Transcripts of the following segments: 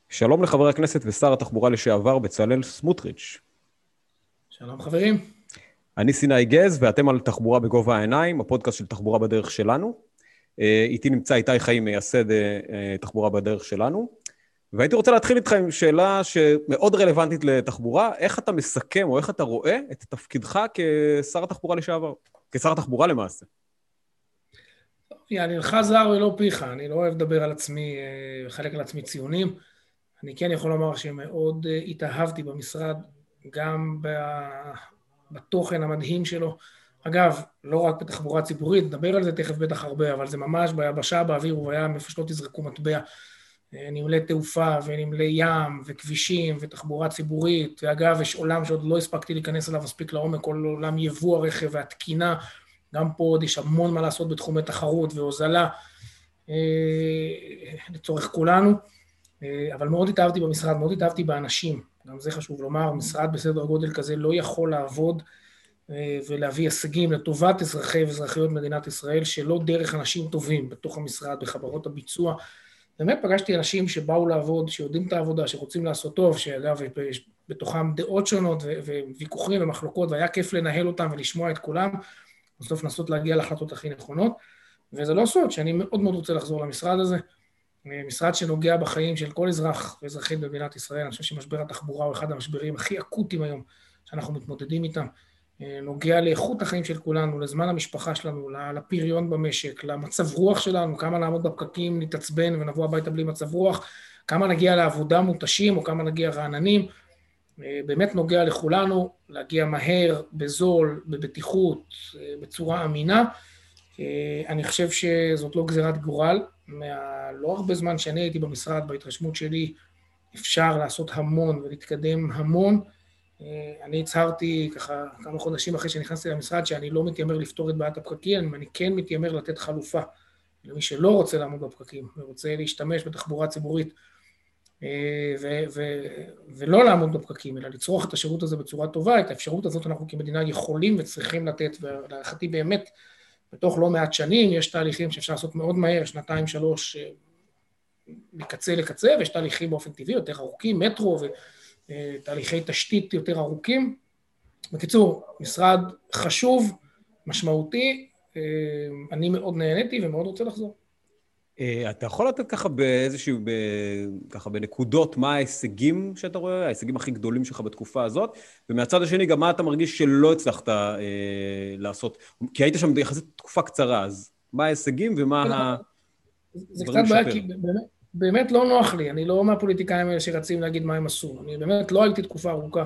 שלום לחבר הכנסת ושר התחבורה לשעבר בצלאל סמוטריץ'. שלום חברים. אני סיני גז ואתם על תחבורה בגובה העיניים, הפודקאסט של תחבורה בדרך שלנו. איתי נמצא איתי חיים, מייסד תחבורה בדרך שלנו. והייתי רוצה להתחיל איתך עם שאלה שמאוד רלוונטית לתחבורה, איך אתה מסכם או איך אתה רואה את תפקידך כשר התחבורה לשעבר, כשר התחבורה למעשה? אני לך זר ולא פיך, אני לא אוהב לדבר על עצמי, חלק על עצמי ציונים. אני כן יכול לומר שמאוד התאהבתי במשרד, גם בתוכן המדהים שלו. אגב, לא רק בתחבורה ציבורית, נדבר על זה תכף בטח הרבה, אבל זה ממש ביבשה, באוויר ובים, איפה שלא תזרקו מטבע. נמלי תעופה ונמלי ים וכבישים ותחבורה ציבורית, ואגב, יש עולם שעוד לא הספקתי להיכנס אליו מספיק לעומק, כל עולם יבוא הרכב והתקינה, גם פה עוד יש המון מה לעשות בתחומי תחרות והוזלה לצורך כולנו, אבל מאוד התאהבתי במשרד, מאוד התאהבתי באנשים, גם זה חשוב לומר, משרד בסדר גודל כזה לא יכול לעבוד ולהביא הישגים לטובת אזרחי ואזרחיות מדינת ישראל, שלא דרך אנשים טובים בתוך המשרד, בחברות הביצוע. באמת פגשתי אנשים שבאו לעבוד, שיודעים את העבודה, שרוצים לעשות טוב, שאגב יש בתוכם דעות שונות וויכוחים ומחלוקות, והיה כיף לנהל אותם ולשמוע את כולם, בסוף לנסות להגיע להחלטות הכי נכונות, וזה לא סוד שאני מאוד מאוד רוצה לחזור למשרד הזה, משרד שנוגע בחיים של כל אזרח ואזרחית במדינת ישראל. אני חושב שמשבר התחבורה הוא אחד המשברים הכי אקוטיים היום שאנחנו מתמודדים איתם, נוגע לאיכות החיים של כולנו, לזמן המשפחה שלנו, לפריון במשק, למצב רוח שלנו, כמה נעמוד בפקקים, נתעצבן ונבוא הביתה בלי מצב רוח, כמה נגיע לעבודה מותשים או כמה נגיע רעננים. באמת נוגע לכולנו, להגיע מהר, בזול, בבטיחות, בצורה אמינה. אני חושב שזאת לא גזירת גורל, לא הרבה זמן שאני הייתי במשרד, בהתרשמות שלי, אפשר לעשות המון ולהתקדם המון. אני הצהרתי ככה כמה חודשים אחרי שנכנסתי למשרד, שאני לא מתיימר לפתור את בעיית הפקקים, אני כן מתיימר לתת חלופה למי שלא רוצה לעמוד בפקקים, ורוצה להשתמש בתחבורה ציבורית, ולא לעמוד בפקקים, אלא לצרוך את השירות הזה בצורה טובה. את האפשרות הזאת אנחנו כמדינה יכולים וצריכים לתת, ולהערכתי באמת, בתוך לא מעט שנים, יש תהליכים שאפשר לעשות מאוד מהר, 2-3 מקצה לקצה, ויש תהליכים באופן טבעי יותר ארוכים, מטרו ותהליכי תשתית יותר ארוכים. בקיצור, משרד חשוב, משמעותי, אני מאוד נהניתי ומאוד רוצה לחזור. אתה יכול לתת ככה באיזשהו, ככה בנקודות, מה ההישגים שאתה רואה, ההישגים הכי גדולים שלך בתקופה הזאת, ומהצד השני גם מה אתה מרגיש שלא הצלחת לעשות, כי היית שם יחסית תקופה קצרה, אז מה ההישגים ומה זה הדברים קצת בעיה, לשפר? כי באמת לא נוח לי, אני לא מהפוליטיקאים האלה שרצים להגיד מה הם עשו, אני באמת לא הייתי תקופה ארוכה.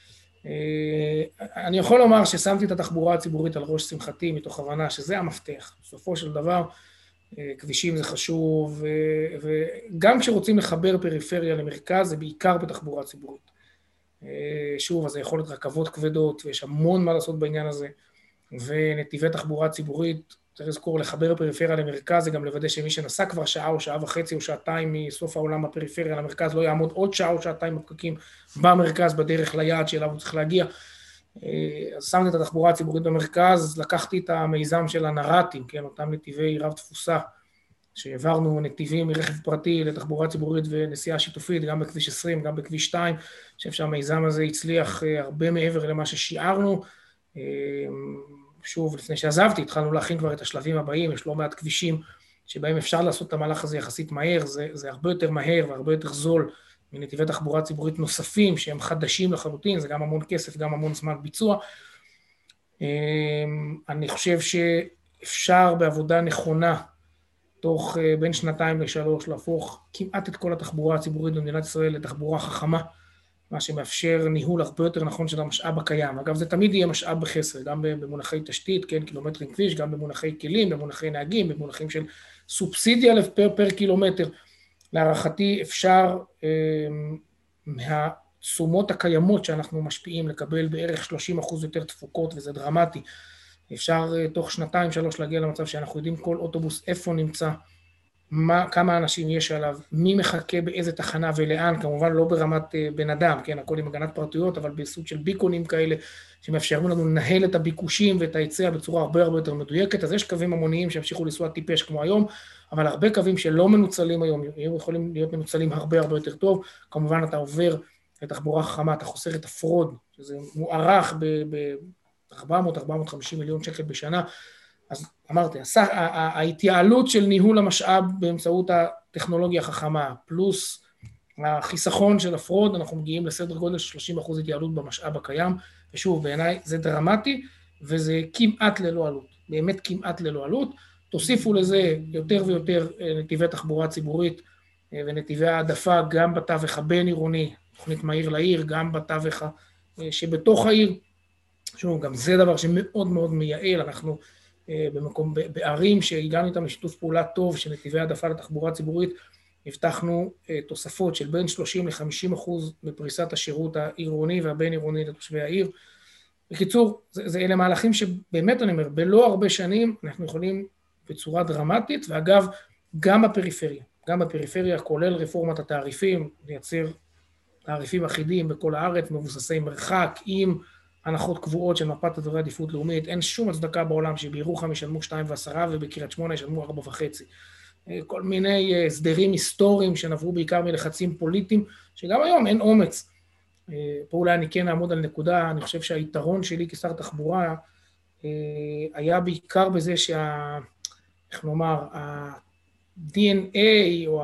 אני יכול לומר ששמתי את התחבורה הציבורית על ראש שמחתי, מתוך הבנה שזה המפתח. בסופו של דבר, כבישים זה חשוב, וגם כשרוצים לחבר פריפריה למרכז, זה בעיקר בתחבורה ציבורית. שוב, אז זה יכול להיות רכבות כבדות, ויש המון מה לעשות בעניין הזה, ונתיבי תחבורה ציבורית, צריך לזכור, לחבר פריפריה למרכז, זה גם לוודא שמי שנסע כבר שעה או שעה וחצי או שעתיים מסוף העולם בפריפריה למרכז, לא יעמוד עוד שעה או שעתיים בפקקים במרכז בדרך ליעד שאליו הוא צריך להגיע. אז שמתי את התחבורה הציבורית במרכז, לקחתי את המיזם של הנר"תים, כן, אותם נתיבי רב תפוסה, שהעברנו נתיבים מרכב פרטי לתחבורה ציבורית ונסיעה שיתופית, גם בכביש 20, גם בכביש 2, אני חושב שהמיזם הזה הצליח הרבה מעבר למה ששיערנו. שוב, לפני שעזבתי, התחלנו להכין כבר את השלבים הבאים, יש לא מעט כבישים שבהם אפשר לעשות את המהלך הזה יחסית מהר, זה הרבה יותר מהר והרבה יותר זול מנתיבי תחבורה ציבורית נוספים, שהם חדשים לחלוטין, זה גם המון כסף, גם המון זמן ביצוע. אני חושב שאפשר בעבודה נכונה, תוך בין 2-3, להפוך כמעט את כל התחבורה הציבורית במדינת ישראל לתחבורה חכמה, מה שמאפשר ניהול הרבה יותר נכון של המשאב הקיים. אגב, זה תמיד יהיה משאב בחסר, גם במונחי תשתית, כן, קילומטרים כביש, גם במונחי כלים, במונחי נהגים, במונחים של סובסידיה פר קילומטר. להערכתי אפשר מהתשומות הקיימות שאנחנו משפיעים לקבל בערך 30% יותר תפוקות, וזה דרמטי. אפשר תוך 2-3 להגיע למצב שאנחנו יודעים כל אוטובוס איפה נמצא, כמה אנשים יש עליו, מי מחכה באיזה תחנה ולאן, כמובן לא ברמת בן אדם, כן, הכל עם הגנת פרטיות, אבל בסוג של ביקונים כאלה, שמאפשרים לנו לנהל את הביקושים ואת ההיצע בצורה הרבה הרבה יותר מדויקת. אז יש קווים המוניים שהמשיכו לנסוע טיפש כמו היום, אבל הרבה קווים שלא מנוצלים היום, יכולים להיות מנוצלים הרבה הרבה יותר טוב. כמובן אתה עובר לתחבורה חכמה, אתה חוסר את הפרוד, שזה מוערך ב-400-450 מיליון שקל בשנה. אז אמרתי, ההתייעלות של ניהול המשאב באמצעות הטכנולוגיה החכמה, פלוס החיסכון של הפרוד, אנחנו מגיעים לסדר גודל של 30% התייעלות במשאב הקיים, ושוב, בעיניי זה דרמטי, וזה כמעט ללא עלות, באמת כמעט ללא עלות. תוסיפו לזה יותר ויותר נתיבי תחבורה ציבורית, ונתיבי העדפה גם בתווך הבין עירוני, תוכנית מהיר לעיר, גם בתווך שבתוך העיר, שוב, גם זה דבר שמאוד מאוד מייעל, אנחנו בערים שהגענו איתם לשיתוף פעולה טוב, של נתיבי העדפה לתחבורה ציבורית, הבטחנו תוספות של בין 30-50% בפריסת השירות העירוני והבין עירוני לתושבי העיר. בקיצור, אלה מהלכים שבאמת אני אומר, בלא הרבה שנים אנחנו יכולים בצורה דרמטית, ואגב, גם בפריפריה, כולל רפורמת התעריפים, לייצר תעריפים אחידים בכל הארץ, מבוססי מרחק, עם הנחות קבועות של מפת אזורי עדיפות לאומית. אין שום הצדקה בעולם שבירוחם ישלמו 2.10 ובקריית שמונה ישלמו 4.5. כל מיני הסדרים היסטוריים שנבעו בעיקר מלחצים פוליטיים, שגם היום אין אומץ. פה אולי אני כן אעמוד על נקודה, אני חושב שהיתרון שלי כשר תחבורה היה בעיקר בזה איך נאמר, ה-DNA או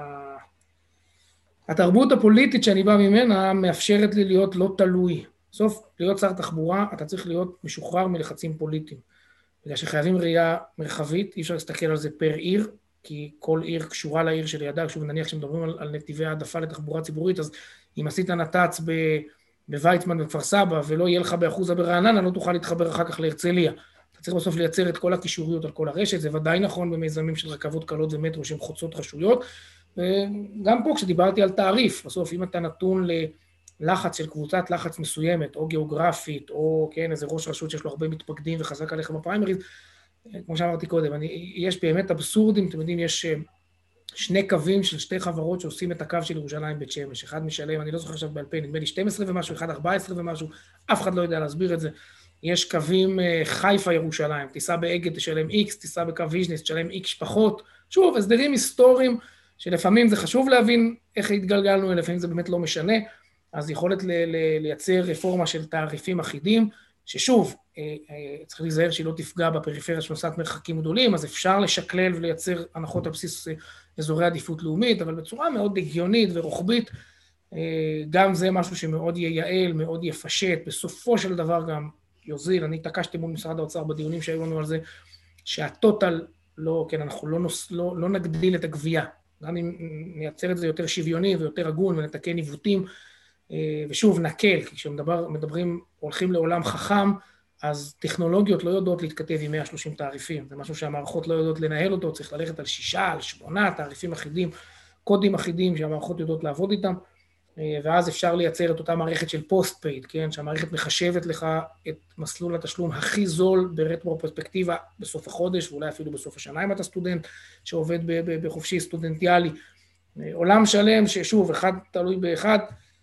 התרבות הפוליטית שאני בא ממנה מאפשרת לי להיות לא תלוי. בסוף, להיות שר תחבורה, אתה צריך להיות משוחרר מלחצים פוליטיים. בגלל שחייבים ראייה מרחבית, אי אפשר להסתכל על זה פר עיר, כי כל עיר קשורה לעיר שלידה, שוב נניח שמדברים על נתיבי העדפה לתחבורה ציבורית, אז אם עשית נת"צ בוויצמן בכפר סבא, ולא יהיה לך באחוזה ברעננה, לא תוכל להתחבר אחר כך להרצליה. אתה צריך בסוף לייצר את כל הקישוריות על כל הרשת, זה ודאי נכון במיזמים של רכבות קלות ומטרו שהן חוצות רשויות, וגם פה כשדיברתי על תעריף, בסוף אם אתה נתון ללחץ של קבוצת לחץ מסוימת, או גיאוגרפית, או כן, איזה ראש רשות שיש לו הרבה מתפקדים וחזק עליך בפריימריז, כמו שאמרתי קודם, יש באמת אבסורדים, אתם יודעים, יש שני קווים של שתי חברות שעושים את הקו של ירושלים בית שמש, אחד משלם, אני לא זוכר עכשיו בעל פה, נדמה לי 12 ומשהו, אחד 14 ומשהו, אף אחד לא יודע להסביר את זה. יש קווים חיפה ירושלים, טיסה באגד תשלם X, טיסה בקו ויז'ניס תשלם X פחות, שוב, הסדרים היסטוריים, שלפעמים זה חשוב להבין איך התגלגלנו, לפעמים זה באמת לא משנה, אז יכולת לייצר רפורמה של תעריפים אחידים, ששוב, צריך להיזהר שהיא לא תפגע בפריפריה שנוסעת מרחקים גדולים, אז אפשר לשקלל ולייצר הנחות על בסיס אזורי עדיפות לאומית, אבל בצורה מאוד הגיונית ורוחבית, גם זה משהו שמאוד ייעל, מאוד יפשט, בסופו של דבר גם יוזיל. אני התעקשתי מול משרד האוצר בדיונים שהיו לנו על זה, שהטוטל לא, כן, אנחנו לא נגדיל את הגבייה, גם אם נייצר את זה יותר שוויוני ויותר הגון ונתקן עיוותים, ושוב נקל, כי כשמדברים, הולכים לעולם חכם, אז טכנולוגיות לא יודעות להתכתב עם 130 תעריפים, זה משהו שהמערכות לא יודעות לנהל אותו, צריך ללכת על 6, על 8 תעריפים אחידים, קודים אחידים שהמערכות יודעות לעבוד איתם, ואז אפשר לייצר את אותה מערכת של פוסט-פייד, כן? שהמערכת מחשבת לך את מסלול התשלום הכי זול ברטרו-פרספקטיבה בסוף החודש, ואולי אפילו בסוף השנה אם אתה סטודנט שעובד בחופשי סטודנטיאלי. עולם שלם ששוב, אחד תלוי באחד,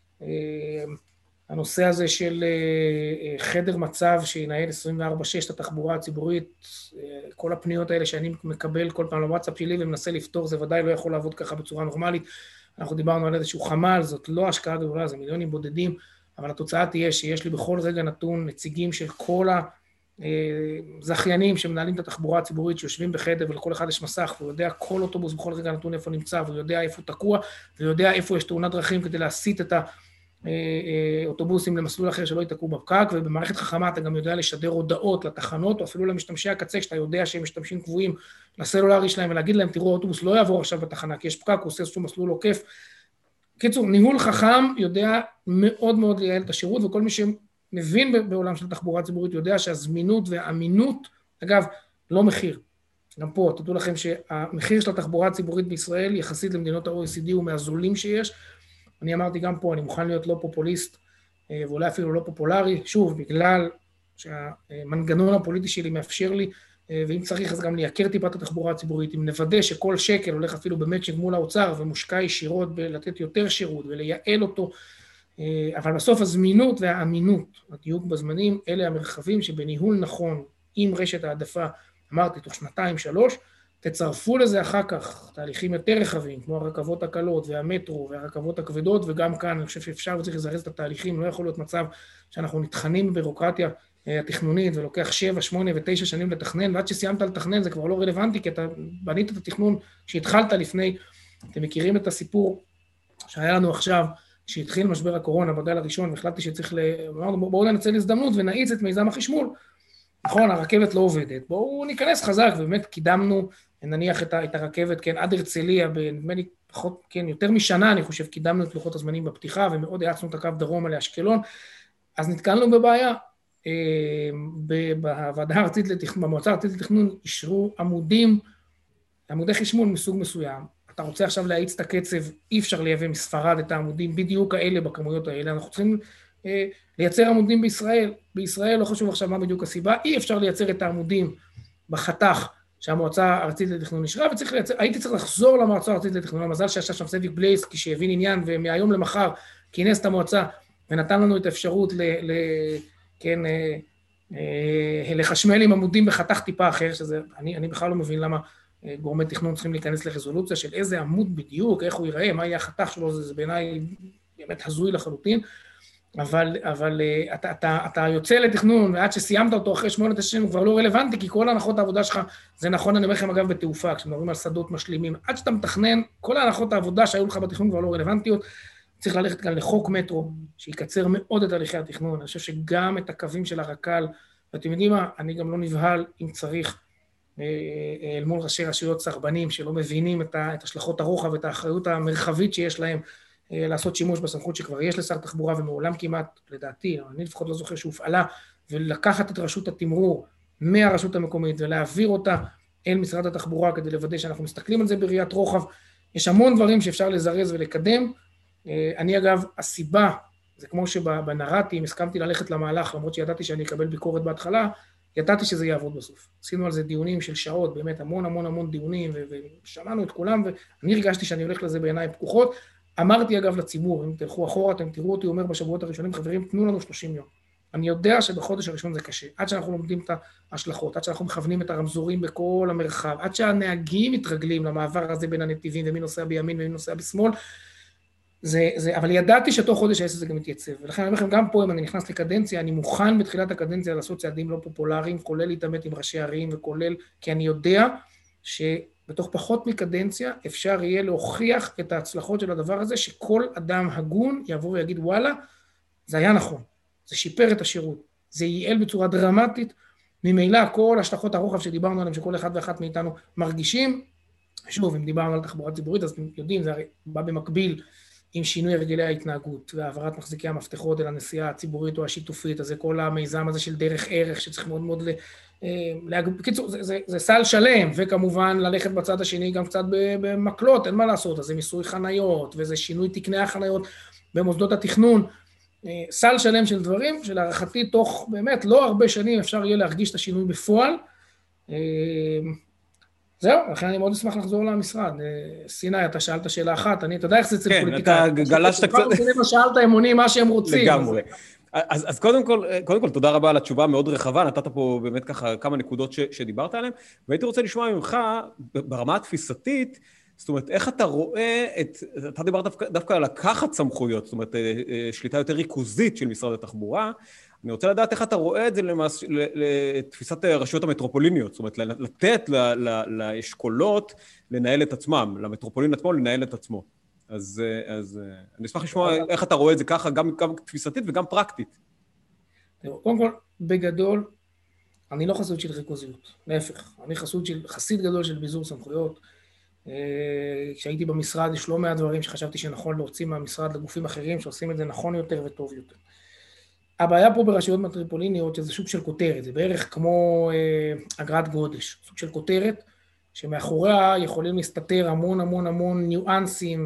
הנושא הזה של חדר מצב שינהל 24/6 את התחבורה הציבורית, כל הפניות האלה שאני מקבל כל פעם לוואטסאפ שלי ומנסה לפתור, זה ודאי לא יכול לעבוד ככה בצורה נורמלית. אנחנו דיברנו על איזשהו חמ"ל, זאת לא השקעה גדולה, זה מיליונים בודדים, אבל התוצאה תהיה שיש לי בכל רגע נתון נציגים של כל הזכיינים שמנהלים את התחבורה הציבורית, שיושבים בחדר ולכל אחד יש מסך, והוא יודע כל אוטובוס בכל רגע נתון איפה נמצא, והוא יודע איפה הוא תקוע, והוא יודע איפה יש תאונת דרכים כדי להסיט את האוטובוסים למסלול אחר שלא ייתקעו בפקק, ובמערכת חכמה אתה גם יודע לשדר הודעות לתחנות, או אפילו למשתמשי הקצה, שאתה יודע שהם משתמשים קבועים לסלולרי שלהם, ולהגיד להם, תראו, האוטובוס לא יעבור עכשיו בתחנה, כי יש פקק, הוא עושה איזשהו מסלול עוקף. קיצור, ניהול חכם יודע מאוד מאוד לייעל את השירות, וכל מי שמבין בעולם של תחבורה ציבורית יודע שהזמינות והאמינות, אגב, לא מחיר. גם פה, תדעו לכם שהמחיר של התחבורה הציבורית בישראל, יחסית למדינות ה-OECD, הוא מהזולים שיש. אני אמרתי גם פה, אני מוכן להיות לא פופוליסט, ואולי אפילו לא פופולרי, שוב, בגלל שהמנגנון הפוליטי שלי מאפשר לי, ואם צריך אז גם לייקר טיפה את התחבורה הציבורית, אם נוודא שכל שקל הולך אפילו במצ'ינג מול האוצר, ומושקע ישירות בלתת יותר שירות ולייעל אותו, אבל בסוף הזמינות והאמינות, הדיוק בזמנים, אלה המרחבים שבניהול נכון, עם רשת העדפה, אמרתי, תוך 2-3, תצרפו לזה אחר כך תהליכים יותר רחבים, כמו הרכבות הקלות והמטרו והרכבות הכבדות, וגם כאן אני חושב שאפשר וצריך לזרז את התהליכים, לא יכול להיות מצב שאנחנו נטחנים בבירוקרטיה התכנונית, ולוקח 7, 8 ו9 שנים לתכנן, ועד שסיימת לתכנן זה כבר לא רלוונטי, כי אתה בנית את התכנון שהתחלת לפני, אתם מכירים את הסיפור שהיה לנו עכשיו, שהתחיל משבר הקורונה בגל הראשון, והחלטתי שצריך, בואו ננצל הזדמנות ונאיץ את מיזם החשמול, נכון, הרכבת לא עובדת, בואו ניכנס חזק, ובאמת קידמנו, נניח את הרכבת, כן, עד הרצליה, נדמה לי פחות, כן, יותר משנה, אני חושב, קידמנו את לוחות הזמנים בפתיחה, ומאוד האצנו את הקו דרומה לאשקלון, אז נתקלנו בבעיה, בוועדה הארצית לתכנון, במועצה הארצית לתכנון, אישרו עמודי חשמול מסוג מסוים, אתה רוצה עכשיו להאיץ את הקצב, אי אפשר לייבא מספרד את העמודים, בדיוק האלה בכמויות האלה, אנחנו צריכים לייצר עמודים בישראל, בישראל לא חשוב עכשיו מה בדיוק הסיבה, אי אפשר לייצר את העמודים בחתך שהמועצה הארצית לתכנון נשרה, הייתי צריך לחזור למועצה הארצית לתכנון, המזל שישב שם סביק בלייסקי שהבין עניין, ומהיום למחר כינס את המועצה, ונתן לנו את האפשרות לחשמל עם עמודים בחתך טיפה אחר, שזה, אני בכלל לא מבין למה גורמי תכנון צריכים להיכנס לרזולוציה של איזה עמוד בדיוק, איך הוא ייראה, מה יהיה החתך שלו, זה בעיניי באמת הזוי לחלוטין, אבל אתה יוצא לתכנון, ועד שסיימת אותו אחרי 8-9 שנים, הוא כבר לא רלוונטי, כי כל הנחות העבודה שלך, זה נכון, אני אומר לכם אגב בתעופה, כשמדברים על שדות משלימים, עד שאתה מתכנן, כל הנחות העבודה שהיו לך בתכנון כבר לא רלוונטיות, צריך ללכת כאן לחוק מטרו, שיקצר מאוד את הליכי התכנון, אני חושב שגם את הקווים של הרק"ל, ואתם יודעים מה, אני גם לא נבהל אם צריך, אל מול ראשי רשויות סרבנים, שלא מבינים את השלכות הרוחב ואת האחריות המרחבית שיש להם, לעשות שימוש בסמכות שכבר יש לשר תחבורה, ומעולם כמעט, לדעתי, אני לפחות לא זוכר שהופעלה, ולקחת את רשות התמרור מהרשות המקומית, ולהעביר אותה אל משרד התחבורה, כדי לוודא שאנחנו מסתכלים על זה בראיית רוחב. יש המון דברים שאפשר לזרז ולקדם. אני אגב, הסיבה, זה כמו שבנר"תים הסכמתי ללכת למהלך, למרות שידעתי שאני אקבל ביקורת בהתחלה, ידעתי שזה יעבוד בסוף. עשינו על זה דיונים של שעות, באמת המון דיונים, ושמענו את כולם, ואני הרגשתי שאני הולך לזה בעיניים פקוחות. אמרתי אגב לציבור, אם תלכו אחורה, אתם תראו אותי אומר בשבועות הראשונים, חברים, תנו לנו 30 יום. אני יודע שבחודש הראשון זה קשה, עד שאנחנו לומדים את ההשלכות, עד שאנחנו מכוונים את הרמזורים בכל המרחב, עד שהנהגים מתרגלים למעבר הזה בין הנתיבים, ומי נוסע בימין ומי נוסע בשמאל, אבל ידעתי שתוך חודש העסק זה גם מתייצב, ולכן אני אומר לכם, גם פה אם אני נכנס לקדנציה, אני מוכן בתחילת הקדנציה לעשות צעדים לא פופולריים, כולל להתעמת עם ראשי ערים, וכולל, כי אני יודע שבתוך פחות מקדנציה אפשר יהיה להוכיח את ההצלחות של הדבר הזה, שכל אדם הגון יבוא ויגיד, וואלה, זה היה נכון, זה שיפר את השירות, זה ייעל בצורה דרמטית, ממילא כל השלכות הרוחב שדיברנו עליהם, שכל אחד ואחת מאיתנו מרגישים, שוב, אם דיברנו על תחבורה ציבורית, אז אתם יודעים, זה הרי בא במקביל, עם שינוי הרגלי ההתנהגות, והעברת מחזיקי המפתחות אל הנסיעה הציבורית או השיתופית, אז זה כל המיזם הזה של דרך ערך, שצריך מאוד מאוד בקיצור, זה סל שלם, וכמובן ללכת בצד השני גם קצת במקלות, אין מה לעשות, אז זה מיסוי חניות, וזה שינוי תקני החניות במוסדות התכנון, סל שלם של דברים, שלהערכתי תוך באמת לא הרבה שנים אפשר יהיה להרגיש את השינוי בפועל, זהו, לכן אני מאוד אשמח לחזור למשרד. סיני, אתה שאלת שאלה אחת, אתה יודע איך זה אצל פוליטיקאים. כן, אתה גלשת קצת. שאלת אמונים מה שהם רוצים. לגמרי. אז קודם כל, תודה רבה על התשובה המאוד רחבה, נתת פה באמת ככה כמה נקודות שדיברת עליהן, והייתי רוצה לשמוע ממך, ברמה התפיסתית, זאת אומרת, איך אתה רואה אתה דיברת דווקא על לקחת סמכויות, זאת אומרת, שליטה יותר ריכוזית של משרד התחבורה, אני רוצה לדעת איך אתה רואה את זה לתפיסת הרשויות המטרופוליניות, זאת אומרת, לתת לאשכולות לנהל את עצמם, למטרופולין עצמו לנהל את עצמו. אז אני אשמח לשמוע איך אתה רואה את זה ככה, גם תפיסתית וגם פרקטית. קודם כל, בגדול, אני לא חסיד של ריכוזיות, להפך, אני חסיד גדול של ביזור סמכויות. כשהייתי במשרד, יש לא מעט דברים שחשבתי שנכון להוציא מהמשרד לגופים אחרים, שעושים את זה נכון יותר וטוב יותר. הבעיה פה ברשויות מטרופוליניות, שזה סוג של כותרת, זה בערך כמו אגרת גודש, סוג של כותרת, שמאחוריה יכולים להסתתר המון ניואנסים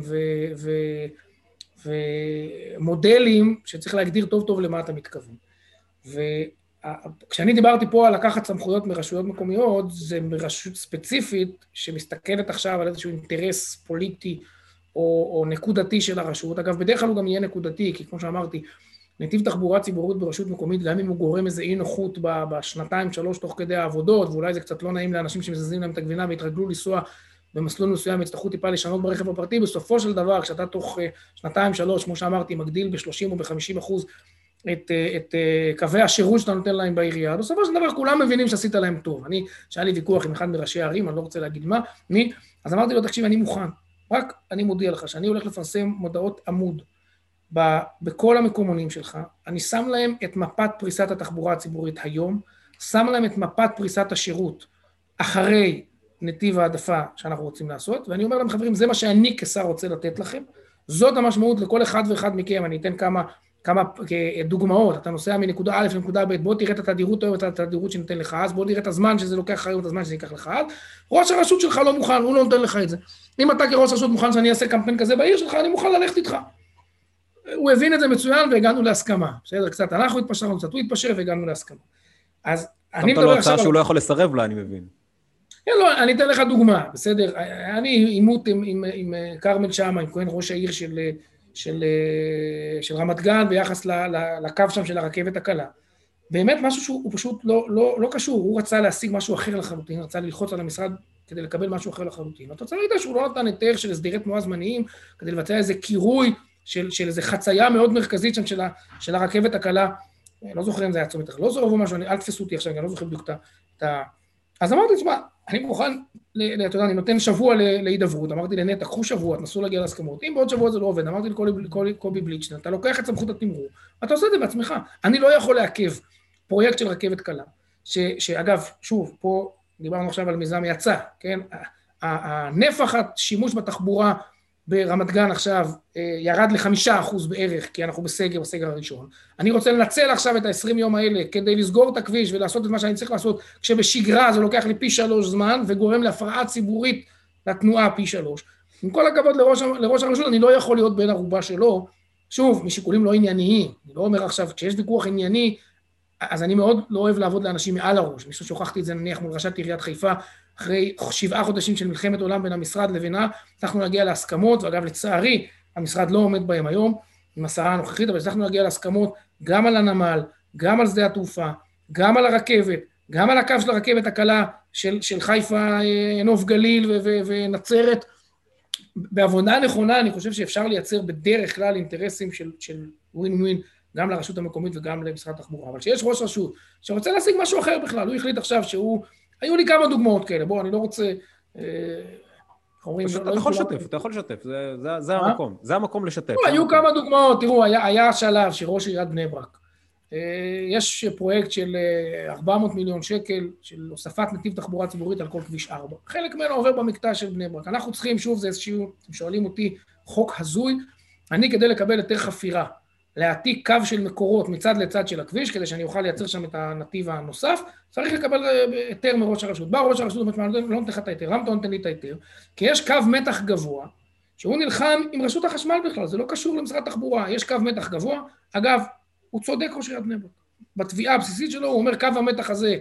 ומודלים שצריך להגדיר טוב טוב למה אתה מתכוון. וכשאני דיברתי פה על לקחת סמכויות מרשויות מקומיות, זה מרשות ספציפית שמסתכלת עכשיו על איזשהו אינטרס פוליטי או נקודתי של הרשות. אגב, בדרך כלל הוא גם יהיה נקודתי, כי כמו שאמרתי, נתיב תחבורה ציבורית ברשות מקומית, גם אם הוא גורם איזה אי נוחות בשנתיים, שלוש, תוך כדי העבודות, ואולי זה קצת לא נעים לאנשים שמזזים להם את הגבינה והתרגלו לנסוע במסלול מסוים, יצטרכו טיפה לשנות ברכב הפרטי, בסופו של דבר, כשאתה תוך שנתיים, שלוש, כמו שאמרתי, מגדיל ב-30 או ב-50% את קווי השירות שאתה נותן להם בעירייה, בסופו של דבר כולם מבינים שעשית להם טוב. שהיה לי ויכוח עם אחד מראשי הערים, אני לא רוצה להגיד מי, אז אמרתי לו, תקשיב, אני מוכן, רק אני מודיע לך שאני הולך לפרסם מודעות עמוד בכל המקומונים שלך, אני שם להם את מפת פריסת התחבורה הציבורית היום, שם להם את מפת פריסת השירות אחרי נתיב העדפה שאנחנו רוצים לעשות, ואני אומר להם, חברים, זה מה שאני כשר רוצה לתת לכם, זאת המשמעות לכל אחד ואחד מכם, אני אתן כמה דוגמאות, אתה נוסע מנקודה א' לנקודה ב', בוא תראה את התדירות או את התדירות שניתן לך אז, בוא תראה את הזמן שזה לוקח היום, את הזמן שזה ייקח לך אז, ראש הרשות שלך לא מוכן, הוא לא נותן לך את זה. אם אתה כראש הרשות מוכן שאני אעשה קמפיין כזה בעיר שלך, אני מוכן ללכת איתך. הוא הבין את זה מצוין והגענו להסכמה. בסדר, קצת אנחנו התפשרנו, קצת הוא התפשר והגענו להסכמה. אז אני מדבר עכשיו... שהוא לא יכול לסרב לה, אני מבין. כן, לא, אני אתן לך דוגמה, בסדר? אני עימות עם קרמל שמה, עם כהן ראש העיר של רמת גן ביחס לקו שם של הרכבת הקלה. באמת משהו שהוא פשוט לא קשור, הוא רצה להשיג משהו אחר לחלוטין, רצה ללחוץ על המשרד כדי לקבל משהו אחר לחלוטין. התוצאה הייתה שהוא לא נתן היתר של הסדרי תנועה זמניים, כדי לבצע איזה קירוי של איזה חצייה מאוד מרכזית שם של הרכבת הקלה, לא זוכר אם זה היה צומת, לא זוכר או משהו, אל תפסו אותי עכשיו, אני לא זוכר בדיוק את ה... אז אמרתי, תשמע, אני מוכן, אתה יודע, אני נותן שבוע להידברות, אמרתי לנטע, קחו שבוע, תנסו להגיע להסכמות, אם בעוד שבוע זה לא עובד, אמרתי לקובי בליצ'נר, אתה לוקח את סמכות התמרור, אתה עושה את זה בעצמך, אני לא יכול לעכב פרויקט של רכבת קלה, שאגב, שוב, פה דיברנו עכשיו על מיזם יצא, כן, הנפח השימוש בתחבורה ברמת גן עכשיו ירד ל5% בערך, כי אנחנו בסגר הראשון. אני רוצה לנצל עכשיו את ה-20 יום האלה כדי לסגור את הכביש ולעשות את מה שאני צריך לעשות, כשבשגרה זה לוקח לי פי 3 זמן וגורם להפרעה ציבורית לתנועה פי 3. עם כל הכבוד לראש הרשות, אני לא יכול להיות בין ערובה שלו, שוב, משיקולים לא ענייניים. אני לא אומר עכשיו, כשיש ויכוח ענייני, אז אני מאוד לא אוהב לעבוד לאנשים מעל הראש. מישהו שוכחתי את זה נניח מול ראשת עיריית חיפה, אחרי 7 חודשים של מלחמת עולם בין המשרד לבינה, הצלחנו להגיע להסכמות, ואגב לצערי, המשרד לא עומד בהם היום, עם השרה הנוכחית, אבל הצלחנו להגיע להסכמות גם על הנמל, גם על שדה התעופה, גם על הרכבת, גם על הקו של הרכבת הקלה של חיפה, נוף גליל ונצרת. בעבודה נכונה, אני חושב שאפשר לייצר בדרך כלל אינטרסים של ווין ווין, גם לרשות המקומית וגם למשרד התחבורה. אבל שיש ראש רשות שרוצה להשיג משהו אחר בכלל, הוא החליט עכשיו שהוא... היו לי כמה דוגמאות כאלה, בוא, אני לא רוצה... אתה יכול לשתף, זה המקום, זה המקום לשתף. היו כמה דוגמאות, תראו, היה שלב שראש עיריית בני ברק, יש פרויקט של 400 מיליון שקל, של הוספת נתיב תחבורה ציבורית על כל כביש 4. חלק ממנו עובר במקטע של בני ברק. אנחנו צריכים, שוב, זה איזשהו, אתם שואלים אותי, חוק הזוי, אני כדי לקבל היתר חפירה, להעתיק קו של מקורות מצד לצד של הכביש, כדי שאני אוכל לייצר שם את הנתיב הנוסף, צריך לקבל היתר מראש הרשות. בא ראש הרשות, לא נותן לך את ההיתר, למה אתה נותן לי את ההיתר? כי יש קו מתח גבוה, שהוא נלחם עם רשות החשמל בכלל, זה לא קשור למשרד התחבורה, יש קו מתח גבוה, אגב, הוא צודק ראש עיריית בני ברק. בתביעה הבסיסית שלו, הוא אומר, קו המתח הזה,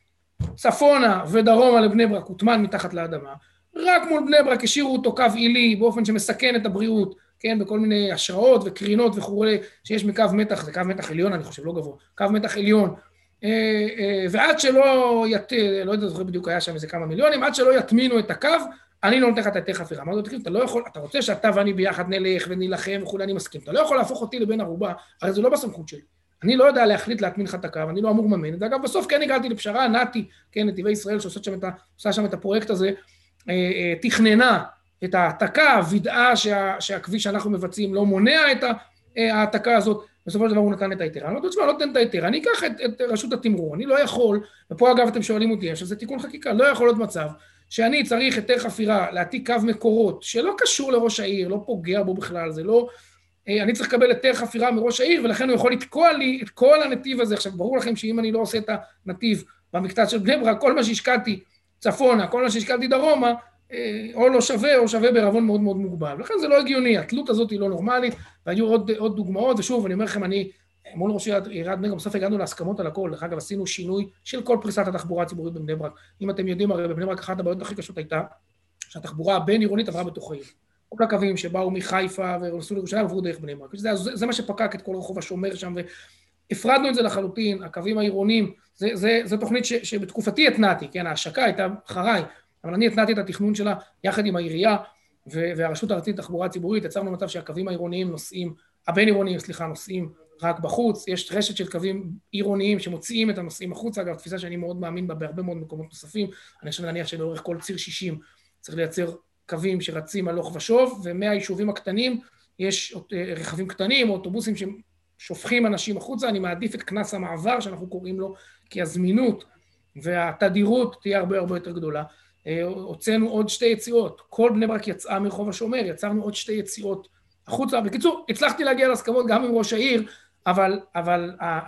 צפונה ודרומה לבני ברק, הוטמן מתחת לאדמה, רק מול בני ברק השאירו אותו קו עילי, באופן שמסכן את הבריאות, כן, בכל מיני השראות וקרינות וכולי, שיש מקו מתח, זה קו מתח עליון, אני חושב, לא גבוה, קו מתח עליון, ועד שלא לא יודע, זוכר בדיוק היה שם איזה כמה מיליונים, עד שלא יטמינו את הקו, אני לא נותן לך את היתר חפירה. אמרתי לו, תקשיב, אתה לא יכול, אתה רוצה שאתה ואני ביחד נלך ונילחם וכולי, אני מסכים, אתה לא יכול להפוך אותי לבן ערובה, הרי זה לא בסמכות שלי. אני לא יודע להחליט להטמין לך את הקו, אני לא אמור לממן את זה. אגב, בסוף כן הגעתי לפשרה, נתי, כן, נתיבי ישראל, שעושה שם את הפרויקט הזה, תכננה את ההעתקה, וידאה שהכביש שאנחנו מבצעים לא מונע את ההעתקה הזאת, בסופו של דבר הוא נתן את ההיתר. אני לא תשמע, לא נתן את ההיתר, אני אקח את רשות התמרור, אני לא יכול, ופה אגב אתם שואלים אותי, שזה תיקון חקיקה, לא יכול להיות מצב שאני צריך היתר חפירה, להעתיק קו מקורות, שלא קשור לראש העיר, לא פוגע בו בכלל, זה לא, אני צריך לקבל היתר חפירה מראש העיר, ולכן הוא יכול לתקוע לי את כל הנתיב הזה. עכשיו, ברור לכם שאם אני לא עושה את הנתיב במקטע של בני ברק, כל מה שהשקעתי צפונה, כל מה שהשקעתי דרומה, או לא שווה, או שווה בערבון מאוד מאוד מוגבל. לכן זה לא הגיוני, התלות הזאת היא לא נורמלית, והיו עוד דוגמאות, ושוב, אני אומר לכם, אני, מול ראש עיריית בני ברק, בסוף הגענו להסכמות על הכל, דרך אגב, עשינו שינוי של כל פריסת התחבורה הציבורית בבני ברק. אם אתם יודעים, הרי בבני ברק אחת הבעיות הכי קשות הייתה, שהתחבורה הבין עירונית עברה בתוך העיר. כל הקווים שבאו מחיפה ונסעו לירושלים עברו דרך בני ברק. זה מה שפקק את כל רחוב השומר שם, והפרדנו את זה לחלוטין, הקווים העירוניים, זה תוכנית שבתקופתי התנעתי, כן, ההשקה הייתה אחריי, אבל אני התנעתי את התכנון שלה יחד עם העירייה והרשות הארצית לתחבורה ציבורית, יצרנו מצב שהקווים העירוניים נוסעים, הבין עירוניים, סליחה, נוסעים רק בחוץ, יש רשת של קווים עירוניים שמוציאים את הנוסעים החוצה, אגב, תפיסה שאני מאוד מאמין בה בהרבה מאוד מקומות נוספים, אני חושב להניח שלאורך כל ציר 60 צריך לייצר קווים שרצים הלוך ושוב, ומהיישובים הקטנים יש רכבים קטנים, אוטובוסים ששופכים אנשים החוצה, אני מעדיף את כנס המעבר שאנחנו קוראים לו, כי הזמינות והתדירות תהיה הרבה הרבה יותר גדולה. הוצאנו עוד 2 יציאות, כל בני ברק יצאה מרחוב השומר, יצרנו עוד 2 יציאות החוצה. בקיצור, הצלחתי להגיע להסכמות גם עם ראש העיר, אבל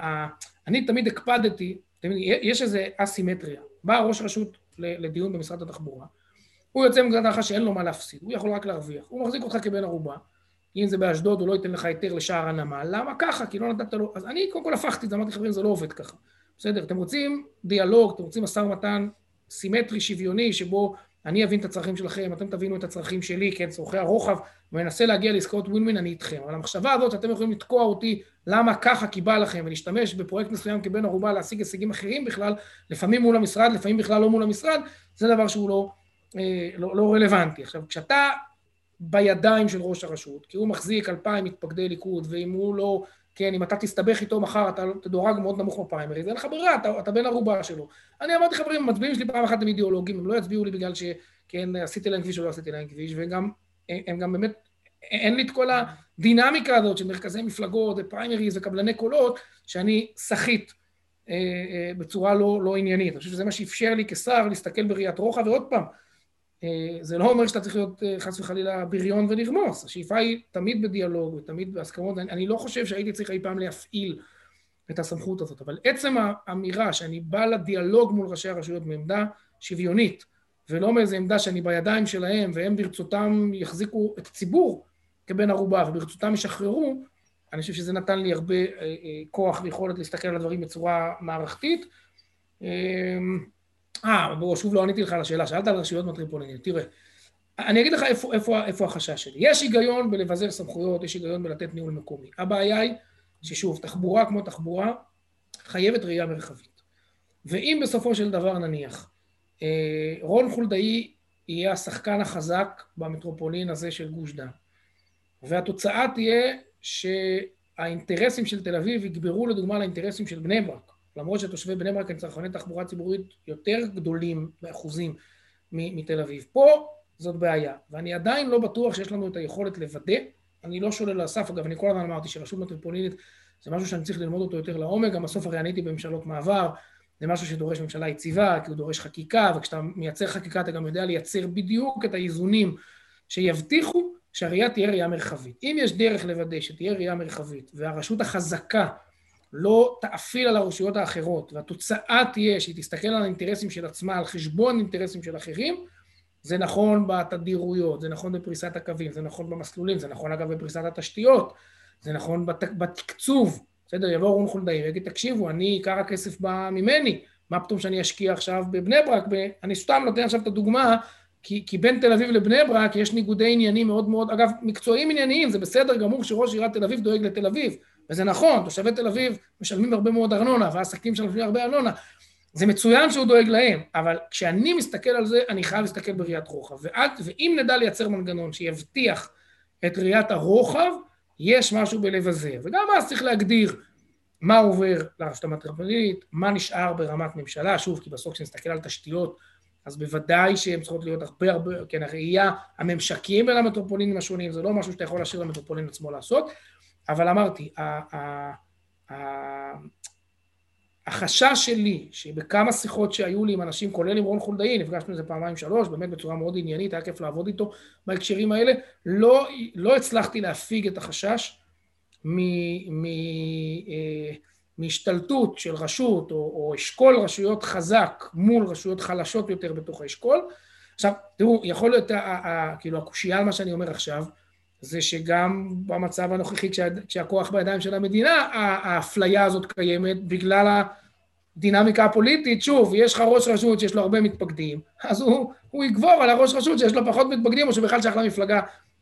אני תמיד הקפדתי, יש איזה אסימטריה, בא ראש רשות לדיון במשרד התחבורה, הוא יוצא מגזר דחה שאין לו מה להפסיד, הוא יכול רק להרוויח, הוא מחזיק אותך כבן ערובה, אם זה באשדוד הוא לא ייתן לך היתר לשער הנמל, למה ככה? כי לא נתת לו, אז אני קודם כל הפכתי את זה, אמרתי חברים, זה לא עובד ככה, בסדר, אתם רוצים דיאלוג, אתם רוצים משא ומתן סימטרי, שוויוני, שבו אני אבין את הצרכים שלכם, אתם תבינו את הצרכים שלי, כן, צורכי הרוחב, ומנסה להגיע לעסקאות ווין-ווין, אני איתכם. אבל המחשבה הזאת שאתם יכולים לתקוע אותי, למה ככה כי בא לכם, ולהשתמש בפרויקט מסוים כבן ערובה להשיג הישגים אחרים בכלל, לפעמים מול המשרד, לפעמים בכלל לא מול המשרד, זה דבר שהוא לא רלוונטי. עכשיו, כשאתה בידיים של ראש הרשות, כי הוא מחזיק 2,000 מתפקדי ליכוד, ואם הוא לא, כן, אם אתה תסתבך איתו מחר, אתה תדורג מאוד נמוך בפריימריז, אין לך ברירה, אתה בן ערובה שלו. אני אמרתי חברים, המצביעים שלי פעם אחת הם אידיאולוגים, הם לא יצביעו לי בגלל שכן, עשיתי להם כביש או לא עשיתי להם כביש, וגם, הם גם באמת, אין לי את כל הדינמיקה הזאת של מרכזי מפלגות, פריימריז וקבלני קולות, שאני שחית בצורה לא עניינית. אני חושב שזה מה שאפשר לי כשר להסתכל בראיית רוחב, ועוד פעם, זה לא אומר שאתה צריך להיות חס וחלילה בריון ולרמוס, השאיפה היא תמיד בדיאלוג ותמיד בהסכמות, אני לא חושב שהייתי צריך אי פעם להפעיל את הסמכות הזאת, אבל עצם האמירה שאני בא לדיאלוג מול ראשי הרשויות מעמדה שוויונית, ולא מאיזו עמדה שאני בידיים שלהם, והם ברצותם יחזיקו את הציבור כבן ערובה, וברצותם ישחררו, אני חושב שזה נתן לי הרבה כוח ויכולת להסתכל על הדברים בצורה מערכתית. בואו, שוב לא עניתי לך על השאלה, שאלת על רשויות מטרופוליניות, תראה, אני אגיד לך איפה החשש שלי. יש היגיון בלבזר סמכויות, יש היגיון בלתת ניהול מקומי. הבעיה היא ששוב, תחבורה כמו תחבורה, חייבת ראייה מרחבית. ואם בסופו של דבר נניח, רון חולדאי יהיה השחקן החזק במטרופולין הזה של גוש דן, והתוצאה תהיה שהאינטרסים של תל אביב יגברו לדוגמה לאינטרסים של בני ברק, למרות שתושבי בני ברק הם צרכני תחבורה ציבורית יותר גדולים באחוזים מתל אביב. פה זאת בעיה, ואני עדיין לא בטוח שיש לנו את היכולת לוודא, אני לא שולל לאסף, אגב, אני כל הזמן אמרתי שרשות מטרופולינית זה משהו שאני צריך ללמוד אותו יותר לעומק, גם בסוף הרי עניתי בממשלות מעבר, זה משהו שדורש ממשלה יציבה, כי הוא דורש חקיקה, וכשאתה מייצר חקיקה אתה גם יודע לייצר בדיוק את האיזונים שיבטיחו שהראייה תהיה ראייה מרחבית. אם יש דרך לוודא שתהיה ראייה מרחבית, והרשות החזקה לא תאפיל על הרשויות האחרות, והתוצאה תהיה שהיא תסתכל על האינטרסים של עצמה, על חשבון אינטרסים של אחרים, זה נכון בתדירויות, זה נכון בפריסת הקווים, זה נכון במסלולים, זה נכון אגב בפריסת התשתיות, זה נכון בתקצוב, בסדר, יבוא רון חולדאי, ויגיד, תקשיבו, אני עיקר הכסף בא ממני, מה פתאום שאני אשקיע עכשיו בבני ברק, אני סתם נותן עכשיו את הדוגמה, כי בין תל אביב לבני ברק יש ניגודי עניינים מאוד מאוד, אגב, מקצועיים ענייניים, זה בסדר גמור שראש עיריית תל אביב דואג לתל אביב, וזה נכון, תושבי תל אביב משלמים הרבה מאוד ארנונה, והעסקים שלנו משלמים הרבה ארנונה, זה מצוין שהוא דואג להם, אבל כשאני מסתכל על זה, אני חייב להסתכל בראיית רוחב, ואם נדע לייצר מנגנון שיבטיח את ראיית הרוחב, יש משהו בלב הזה, וגם אז צריך להגדיר מה עובר לרשות המטרופולינית, מה נשאר ברמת ממשלה, שוב, כי בסוף כשנסתכל על תשתיות, אז בוודאי שהן צריכות להיות הרבה, כן, הראייה, הממשקים בין המטרופולינים השונים, זה לא משהו שאתה יכול להשאיר למטרופולין עצמו לעשות, אבל אמרתי, החשש שלי, שבכמה שיחות שהיו לי עם אנשים, כולל עם רון חולדאי, נפגשנו איזה 2-3, באמת בצורה מאוד עניינית, היה כיף לעבוד איתו בהקשרים האלה, לא הצלחתי להפיג את החשש מהשתלטות של רשות, או אשכול רשויות חזק מול רשויות חלשות יותר בתוך האשכול. עכשיו, תראו, יכול להיות, כאילו, הקושייה על מה שאני אומר עכשיו, זה שגם במצב הנוכחי, כשהכוח בידיים של המדינה, האפליה הזאת קיימת, בגלל הדינמיקה הפוליטית, שוב, יש לך ראש רשות שיש לו הרבה מתפקדים, אז הוא יגבור על הראש רשות שיש לו פחות מתפקדים, או שבכלל שייך למפלגה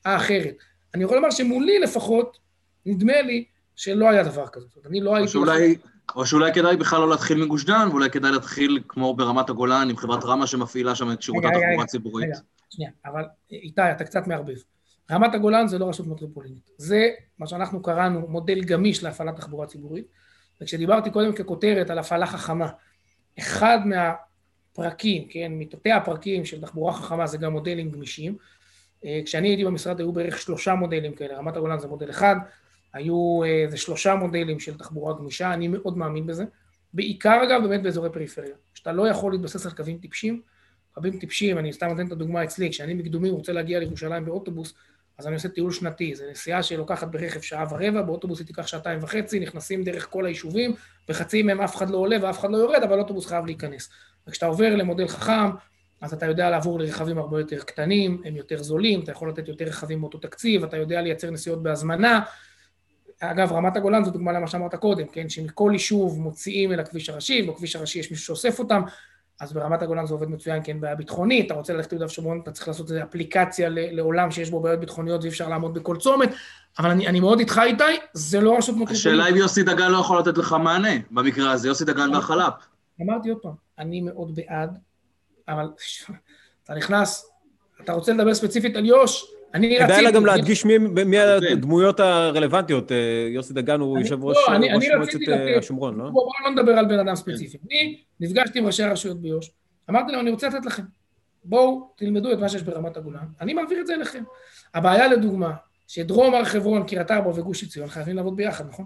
האחרת. אני יכול לומר שמולי לפחות, נדמה לי שלא היה דבר כזה. אני לא הייתי... או שאולי כדאי בכלל לא להתחיל מגוש דן, ואולי כדאי להתחיל כמו ברמת הגולן, עם חברת רמה שמפעילה שם את שירותי התחבורה הציבורית. רגע, שנייה, אבל איתי, אתה קצת מערבב. רמת הגולן זה לא רשות מטרופולינית. זה מה שאנחנו קראנו מודל גמיש להפעלת תחבורה ציבורית, וכשדיברתי קודם ככותרת על הפעלה חכמה, אחד מהפרקים, כן, מתתי הפרקים של תחבורה חכמה זה גם מודלים גמישים. כשאני הייתי במשרד היו בערך 3 מודלים כאלה, רמת הגולן זה מודל אחד, היו איזה 3 מודלים של תחבורה גמישה, אני מאוד מאמין בזה. בעיקר אגב באמת באזורי פריפריה, שאתה לא יכול להתבסס על קווים טיפשים, קווים טיפשים, אני סתם נותן את הדוגמה אצלי, כשאני מקדומים רוצה להגיע לירושלים באוטובוס, אז אני עושה טיול שנתי, זה נסיעה שלוקחת ברכב 1.25 שעות, באוטובוס היא תיקח 2.5 שעות, נכנסים דרך כל היישובים, בחצי מהם אף אחד לא עולה ואף אחד לא יורד, אבל אוטובוס חייב להיכנס. וכשאתה עובר למודל חכם, אז אתה יודע לעבור לרכבים הרבה יותר קטנים, הם יותר זולים, אתה יכול לתת יותר רכבים באותו תקציב, אתה יודע לייצר נסיעות בהזמנה. אגב, רמת הגולן זו דוגמה למה שאמרת קודם, כן? שמכל יישוב מוציאים אל הכביש הראשי, בכביש הראשי יש מישהו שאוסף אותם, אז ברמת הגולן זה עובד מצוין, כן, בעיה ביטחונית, אתה רוצה ללכת ליהודה ושומרון, אתה צריך לעשות איזו אפליקציה לעולם שיש בו בעיות ביטחוניות, ואי אפשר לעמוד בכל צומת, אבל אני מאוד איתך איתי, זה לא רשות מטרופולינית. השאלה אם יוסי דגן לא יכול לתת לך מענה, במקרה הזה, יוסי דגן מהחל"פ. אמרתי עוד פעם, אני מאוד בעד, אבל אתה נכנס, אתה רוצה לדבר ספציפית על יו"ש, כדאי לה גם להדגיש מי הדמויות הרלוונטיות, יוסי דגן הוא יושב ראש מועצת השומרון, לא? בואו לא נדבר על בן אדם ספציפי. אני נפגשתי עם ראשי הרשויות ביו"ש, אמרתי להם, אני רוצה לתת לכם, בואו תלמדו את מה שיש ברמת הגולן, אני מעביר את זה אליכם. הבעיה לדוגמה, שדרום הר חברון, קריית ארבע וגוש עציון חייבים לעבוד ביחד, נכון?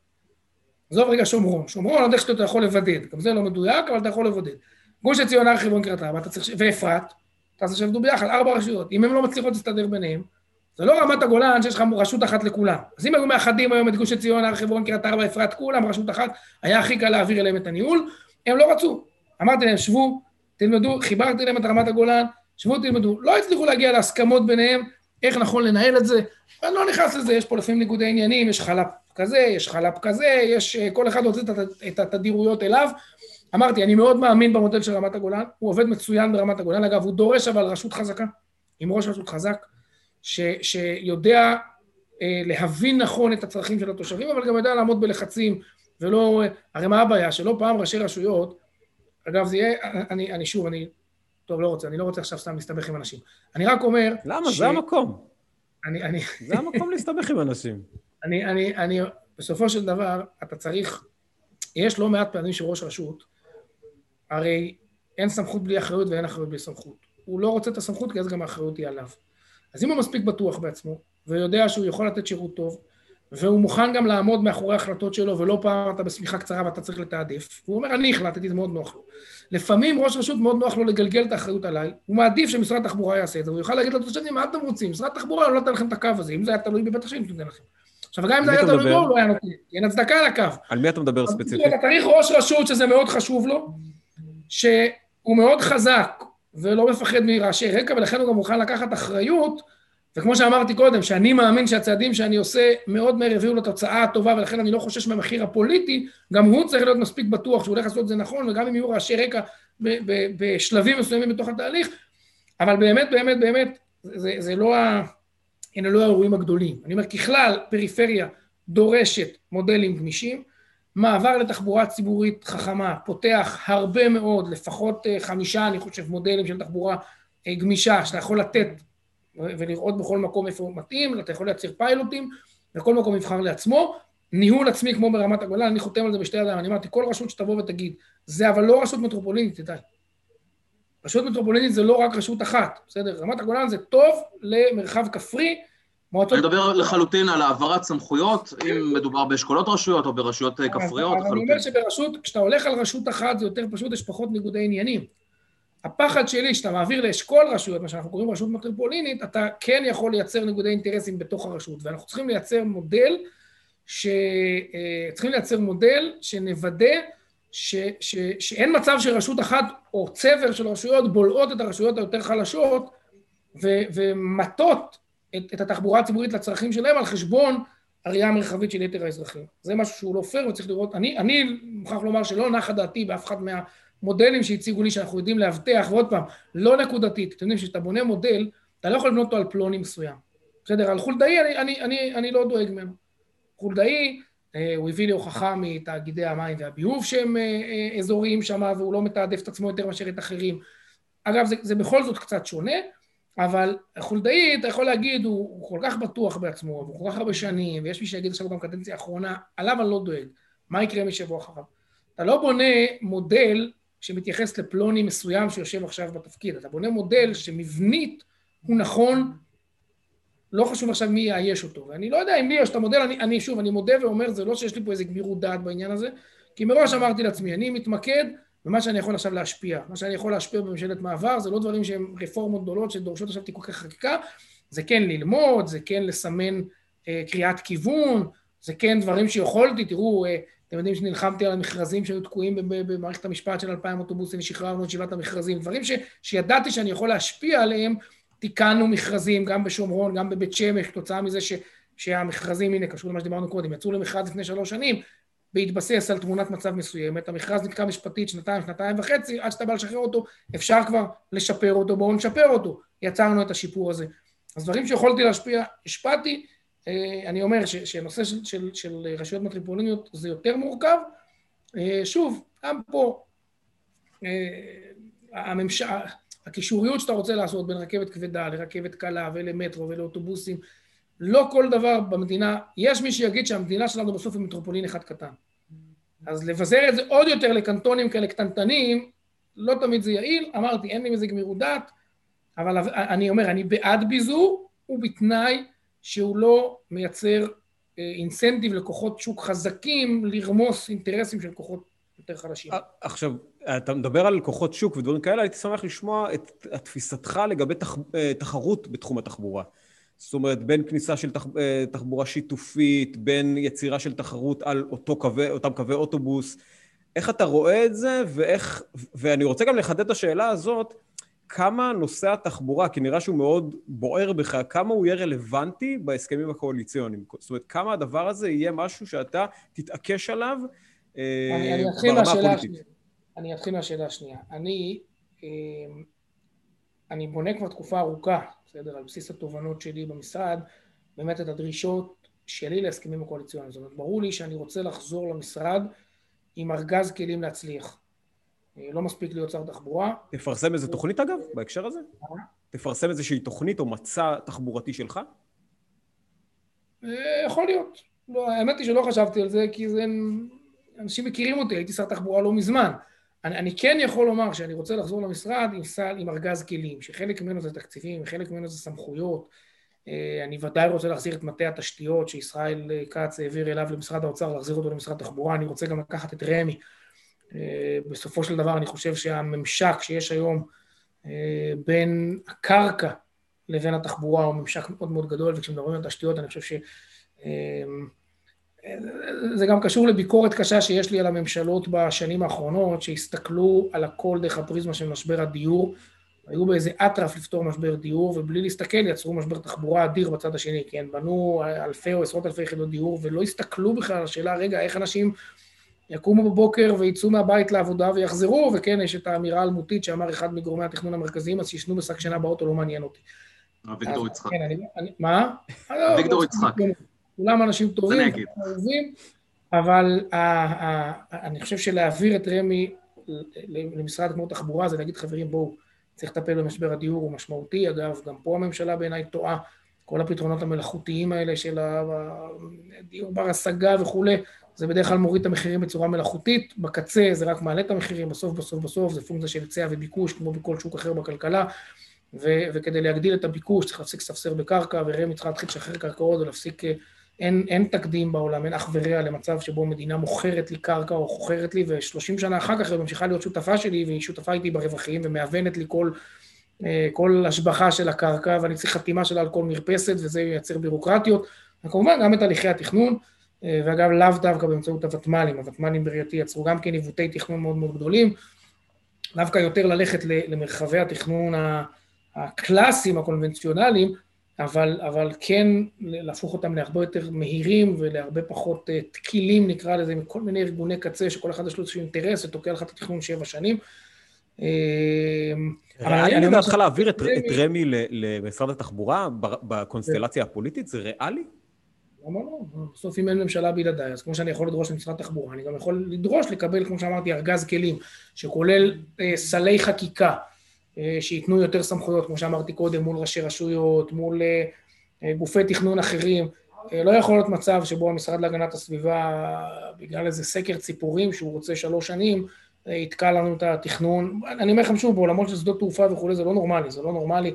עזוב רגע שומרון, שומרון עוד איך שאתה יכול לבדד, גם זה לא מדויק, אבל אתה יכול לבדד. גוש עציון, הר חברון, קריית ארבע, ואפרת, אתה צריך שעבדו ביחד, 4 רשויות. אם הם לא מצליחות להסתדר ביניהם, זה לא רמת הגולן שיש לך רשות אחת לכולם. אז אם היו מאחדים היום את גוש עציון, הר חברון, קריית ארבע, אפרת, כולם רשות אחת, היה הכי קל להעביר אליהם את הניהול, הם לא רצו. אמרתי להם, שבו, תלמדו, חיברתי להם את רמת הגולן, שבו, תלמדו. לא הצליחו להגיע להסכמות ביניהם, איך נכון לנהל את זה. אני לא נכנס לזה, יש פה לפעמים ניגודי עניינים, יש חל"פ כזה, יש חל"פ כזה, יש כל אחד רוצה את התדירויות אליו. אמרתי, אני מאוד מאמין במודל של רמת הגולן, הוא עובד מצוין ברמת הגולן, אגב, הוא דורש אבל רשות חזקה, עם ראש רשות חזק, שיודע להבין נכון את הצרכים של התושבים, אבל גם יודע לעמוד בלחצים, ולא, הרי מה הבעיה, שלא פעם ראשי רשויות, אגב, זה יהיה, טוב, אני לא רוצה עכשיו סתם להסתבך עם אנשים, אני רק אומר... למה? זה המקום. זה המקום להסתבך עם אנשים. בסופו של דבר, אתה צריך, יש לא מעט פעמים שראש רשות, הרי אין סמכות בלי אחריות ואין אחריות בלי סמכות. הוא לא רוצה את הסמכות כי אז גם האחריות היא עליו. אז אם הוא מספיק בטוח בעצמו, ויודע שהוא יכול לתת שירות טוב, והוא מוכן גם לעמוד מאחורי ההחלטות שלו, ולא פעם אתה בשמיכה קצרה ואתה צריך לתעדף, והוא אומר, אני החלטתי, זה מאוד נוח לו. לפעמים ראש רשות מאוד נוח לו לגלגל את האחריות עליי, הוא מעדיף שמשרד התחבורה יעשה את זה, והוא יוכל להגיד לתושבים, מה אתם רוצים? משרד התחבורה לא נתן לכם את הקו הזה, אם זה היה תלוי בבית השני, נתן לכם. עכשיו, גם אם זה היה תלוי בו, הוא לא היה נותן, אין הצדקה על הקו. על מי אתה מדבר ספציפית? אתה צריך ראש רשות שזה מאוד חשוב לו, שהוא מאוד חזק ולא מפחד מרעשי רקע, ולכן הוא גם מוכן לקחת אחריות, וכמו שאמרתי קודם, שאני מאמין שהצעדים שאני עושה מאוד מהר יביאו לתוצאה הטובה, ולכן אני לא חושש מהמחיר הפוליטי, גם הוא צריך להיות מספיק בטוח שהוא הולך לעשות את זה נכון, וגם אם יהיו רעשי רקע בשלבים מסוימים בתוך התהליך, אבל באמת, באמת, באמת, זה לא אלה לא האירועים הגדולים. אני אומר, ככלל, פריפריה דורשת מודלים גמישים, מעבר לתחבורה ציבורית חכמה, פותח הרבה מאוד, לפחות 5, אני חושב, מודלים של תחבורה גמישה, שאתה יכול לתת ולראות בכל מקום איפה הוא מתאים, אתה יכול לייצר פיילוטים, וכל מקום יבחר לעצמו, ניהול עצמי כמו ברמת הגולן, אני חותם על זה בשתי ידיים, אני אמרתי, כל רשות שתבוא ותגיד, זה אבל לא רשות מטרופולינית, תדעי. רשות מטרופולינית זה לא רק רשות אחת, בסדר? רמת הגולן זה טוב למרחב כפרי, אני מדבר לחלוטין על העברת סמכויות, אם מדובר באשכולות רשויות או ברשויות כפריות. אני אומר שברשות, כשאתה הולך על רשות אחת, זה יותר פשוט, יש פחות ניגודי עניינים. הפחד שלי, שאתה מעביר לאשכול רשויות, מה שאנחנו קוראים רשות מטרופולינית, אתה כן יכול לייצר ניגודי אינטרסים בתוך הרשות, ואנחנו צריכים לייצר מודל שנוודא שאין מצב שרשות אחת או צבר של רשויות בולעות את הרשויות היותר חלשות, ומטות את התחבורה הציבורית לצרכים שלהם על חשבון הראייה המרחבית של יתר האזרחים. זה משהו שהוא לא פייר וצריך לראות. אני מוכרח לומר שלא נחה דעתי באף אחד מהמודלים שהציגו לי שאנחנו יודעים להבטח, ועוד פעם, לא נקודתית. אתם יודעים שאתה בונה מודל, אתה לא יכול לבנות אותו על פלוני מסוים. בסדר, על חולדאי אני לא דואג ממנו. חולדאי, הוא הביא לי הוכחה מתאגידי המים והביוב שהם אזוריים שם, והוא לא מתעדף את עצמו יותר מאשר את אחרים. אגב, זה בכל זאת קצת שונה, אבל חולדאי, אתה יכול להגיד, הוא כל כך בטוח בעצמו, והוא כל כך הרבה שנים, ויש מי שיגיד עכשיו גם קדנציה האחרונה, עליו אני לא דואג. מה יקרה מי שיבוא אחריו? אתה לא בונה מודל שמתייחס לפלוני מסוים שיושב עכשיו בתפקיד, אתה בונה מודל שמבנית הוא נכון, לא חשוב עכשיו מי יאייש אותו, ואני לא יודע אם לי יש את המודל, אני מודה ואומר, זה לא שיש לי פה איזה גמירות דעת בעניין הזה, כי מראש אמרתי לעצמי, אני מתמקד במה שאני יכול עכשיו להשפיע, מה שאני יכול להשפיע בממשלת מעבר, זה לא דברים שהם רפורמות גדולות שדורשות עכשיו תיקוני חקיקה, זה כן ללמוד, זה כן לסמן קריאת כיוון, זה כן דברים שיכולתי, תראו, אתם יודעים שנלחמתי על המכרזים שהיו תקועים במערכת המשפט של 2,000 אוטובוסים, ושחררנו את 7 המכרזים, דברים שידעתי שאני יכול להשפיע עליהם, תיקנו מכרזים גם בשומרון, גם בבית שמש, תוצאה מזה שהמכרזים, הנה, קשור למה שדיברנו קודם, יצאו למכרז לפני 3 שנים, בהתבסס על תמונת מצב מסוימת, המכרז נתקע משפטית 2, 2.5, עד שאתה בא לשחרר אותו, אפשר כבר לשפר אותו, בואו נשפר אותו, יצרנו את השיפור הזה. אז דברים שיכולתי להשפיע, השפעתי, אני אומר שנושא של רשויות מטרופוליניות זה יותר מורכב, שוב, גם פה, הקישוריות שאתה רוצה לעשות בין רכבת כבדה לרכבת קלה ולמטרו ולאוטובוסים, לא כל דבר במדינה, יש מי שיגיד שהמדינה שלנו בסוף היא מטרופולין אחד קטן. אז לבזר את זה עוד יותר לקנטונים כאלה קטנטנים, לא תמיד זה יעיל, אמרתי, אין לי מזה גמירות דעת, אבל אני אומר, אני בעד ביזור, ובתנאי שהוא לא מייצר אינסנטיב לכוחות שוק חזקים, לרמוס אינטרסים של כוחות יותר חלשים. עכשיו, אתה מדבר על כוחות שוק ודברים כאלה, הייתי שמח לשמוע את תפיסתך לגבי תחרות בתחום התחבורה. זאת אומרת, בין כניסה של תחבורה שיתופית, בין יצירה של תחרות על אותם קווי אוטובוס, איך אתה רואה את זה, ואני רוצה גם לחדד את השאלה הזאת, כמה נושא התחבורה, כי נראה שהוא מאוד בוער בך, כמה הוא יהיה רלוונטי בהסכמים הקואליציוניים? זאת אומרת, כמה הדבר הזה יהיה משהו שאתה תתעקש עליו ברמה הפוליטית? אני אתחיל מהשאלה השנייה. אני בונה כבר תקופה ארוכה, בסדר, על בסיס התובנות שלי במשרד, באמת את הדרישות שלי להסכמים הקואליציוניים. זאת אומרת, ברור לי שאני רוצה לחזור למשרד עם ארגז כלים להצליח. לא מספיק להיות שר תחבורה. תפרסם איזו תוכנית אגב, בהקשר הזה? תפרסם איזושהי תוכנית או מצע תחבורתי שלך? יכול להיות. האמת היא שלא חשבתי על זה, כי אנשים מכירים אותי, הייתי שר תחבורה לא מזמן. אני כן יכול לומר שאני רוצה לחזור למשרד עם ארגז כלים, שחלק ממנו זה תקציבים, חלק ממנו זה סמכויות. אני ודאי רוצה להחזיר את מטה התשתיות שישראל כץ העביר אליו למשרד האוצר, להחזיר אותו למשרד תחבורה. אני רוצה גם לקחת את רמ"י. בסופו של דבר אני חושב שהממשק שיש היום בין הקרקע לבין התחבורה הוא ממשק מאוד מאוד גדול, וכשמדברים על תשתיות אני חושב זה גם קשור לביקורת קשה שיש לי על הממשלות בשנים האחרונות, שהסתכלו על הכל דרך הפריזמה של משבר הדיור, היו באיזה אטרף לפתור משבר דיור, ובלי להסתכל יצרו משבר תחבורה אדיר בצד השני, כן, בנו אלפי או עשרות אלפי יחידות דיור, ולא הסתכלו בכלל על השאלה, רגע, איך אנשים יקומו בבוקר ויצאו מהבית לעבודה ויחזרו, וכן, יש את האמירה האלמותית שאמר אחד מגורמי התכנון המרכזיים, אז שישנו בשק שינה באוטו לא מעניין אותי. אביגדור יצחק. מה? אביגדור יצחק. כולם אנשים טובים, אבל אני חושב שלהעביר את רמ"י למשרד כמו תחבורה, זה להגיד חברים, בואו, צריך לטפל במשבר הדיור, הוא משמעותי, אגב, גם פה הממשלה בעיניי טועה, כל הפתרונות המלאכותיים האלה של הדיור בר השגה וכו', זה בדרך כלל מוריד את המחירים בצורה מלאכותית, בקצה זה רק מעלה את המחירים, בסוף, זה פונקציה של היצע וביקוש, כמו בכל שוק אחר בכלכלה, וכדי להגדיל את הביקוש צריך להפסיק ספסר בקרקע, ורמ"י צריכה להתחיל לשחרר קרקעות ולהפסיק, אין תקדים בעולם, אין אח ורע למצב שבו מדינה מוכרת לי קרקע או חוכרת לי, ו30 שנה אחר כך היא ממשיכה להיות שותפה שלי, והיא שותפה איתי ברווחים, ומאבנת לי כל השבחה של הקרקע, ואני צריך חתימה שלה על כל מרפסת, וזה ייצר בירוקרטיות, וכמובן גם את הליכי התכנון, ואגב לאו דווקא באמצעות הוותמ"לים, הוותמ"לים בראייתי יצרו גם כן עיוותי תכנון מאוד מאוד גדולים, דווקא יותר ללכת למרחבי התכנון הקלאסיים, הקונבנציונליים, אבל כן להפוך אותם להרבה יותר מהירים ולהרבה פחות תקילים, נקרא לזה, מכל מיני ארגוני קצה, שכל אחד יש לו איזשהו אינטרס, שתוקע לך את התכנון 7 שנים. ריאלי לדעתך להעביר את רמ"י למשרד התחבורה בקונסטלציה הפוליטית? זה ריאלי? לא. בסוף אם אין ממשלה בלעדיי, אז כמו שאני יכול לדרוש למשרד התחבורה, אני גם יכול לדרוש לקבל, כמו שאמרתי, ארגז כלים, שכולל סלי חקיקה, שיתנו יותר סמכויות, כמו שאמרתי קודם, מול ראשי רשויות, מול גופי תכנון אחרים. לא יכול להיות מצב שבו המשרד להגנת הסביבה, בגלל איזה סקר ציפורים שהוא רוצה 3 שנים, יתקע לנו את התכנון. אני אומר לכם שוב, בעולמות של שדות תעופה וכו', זה לא נורמלי,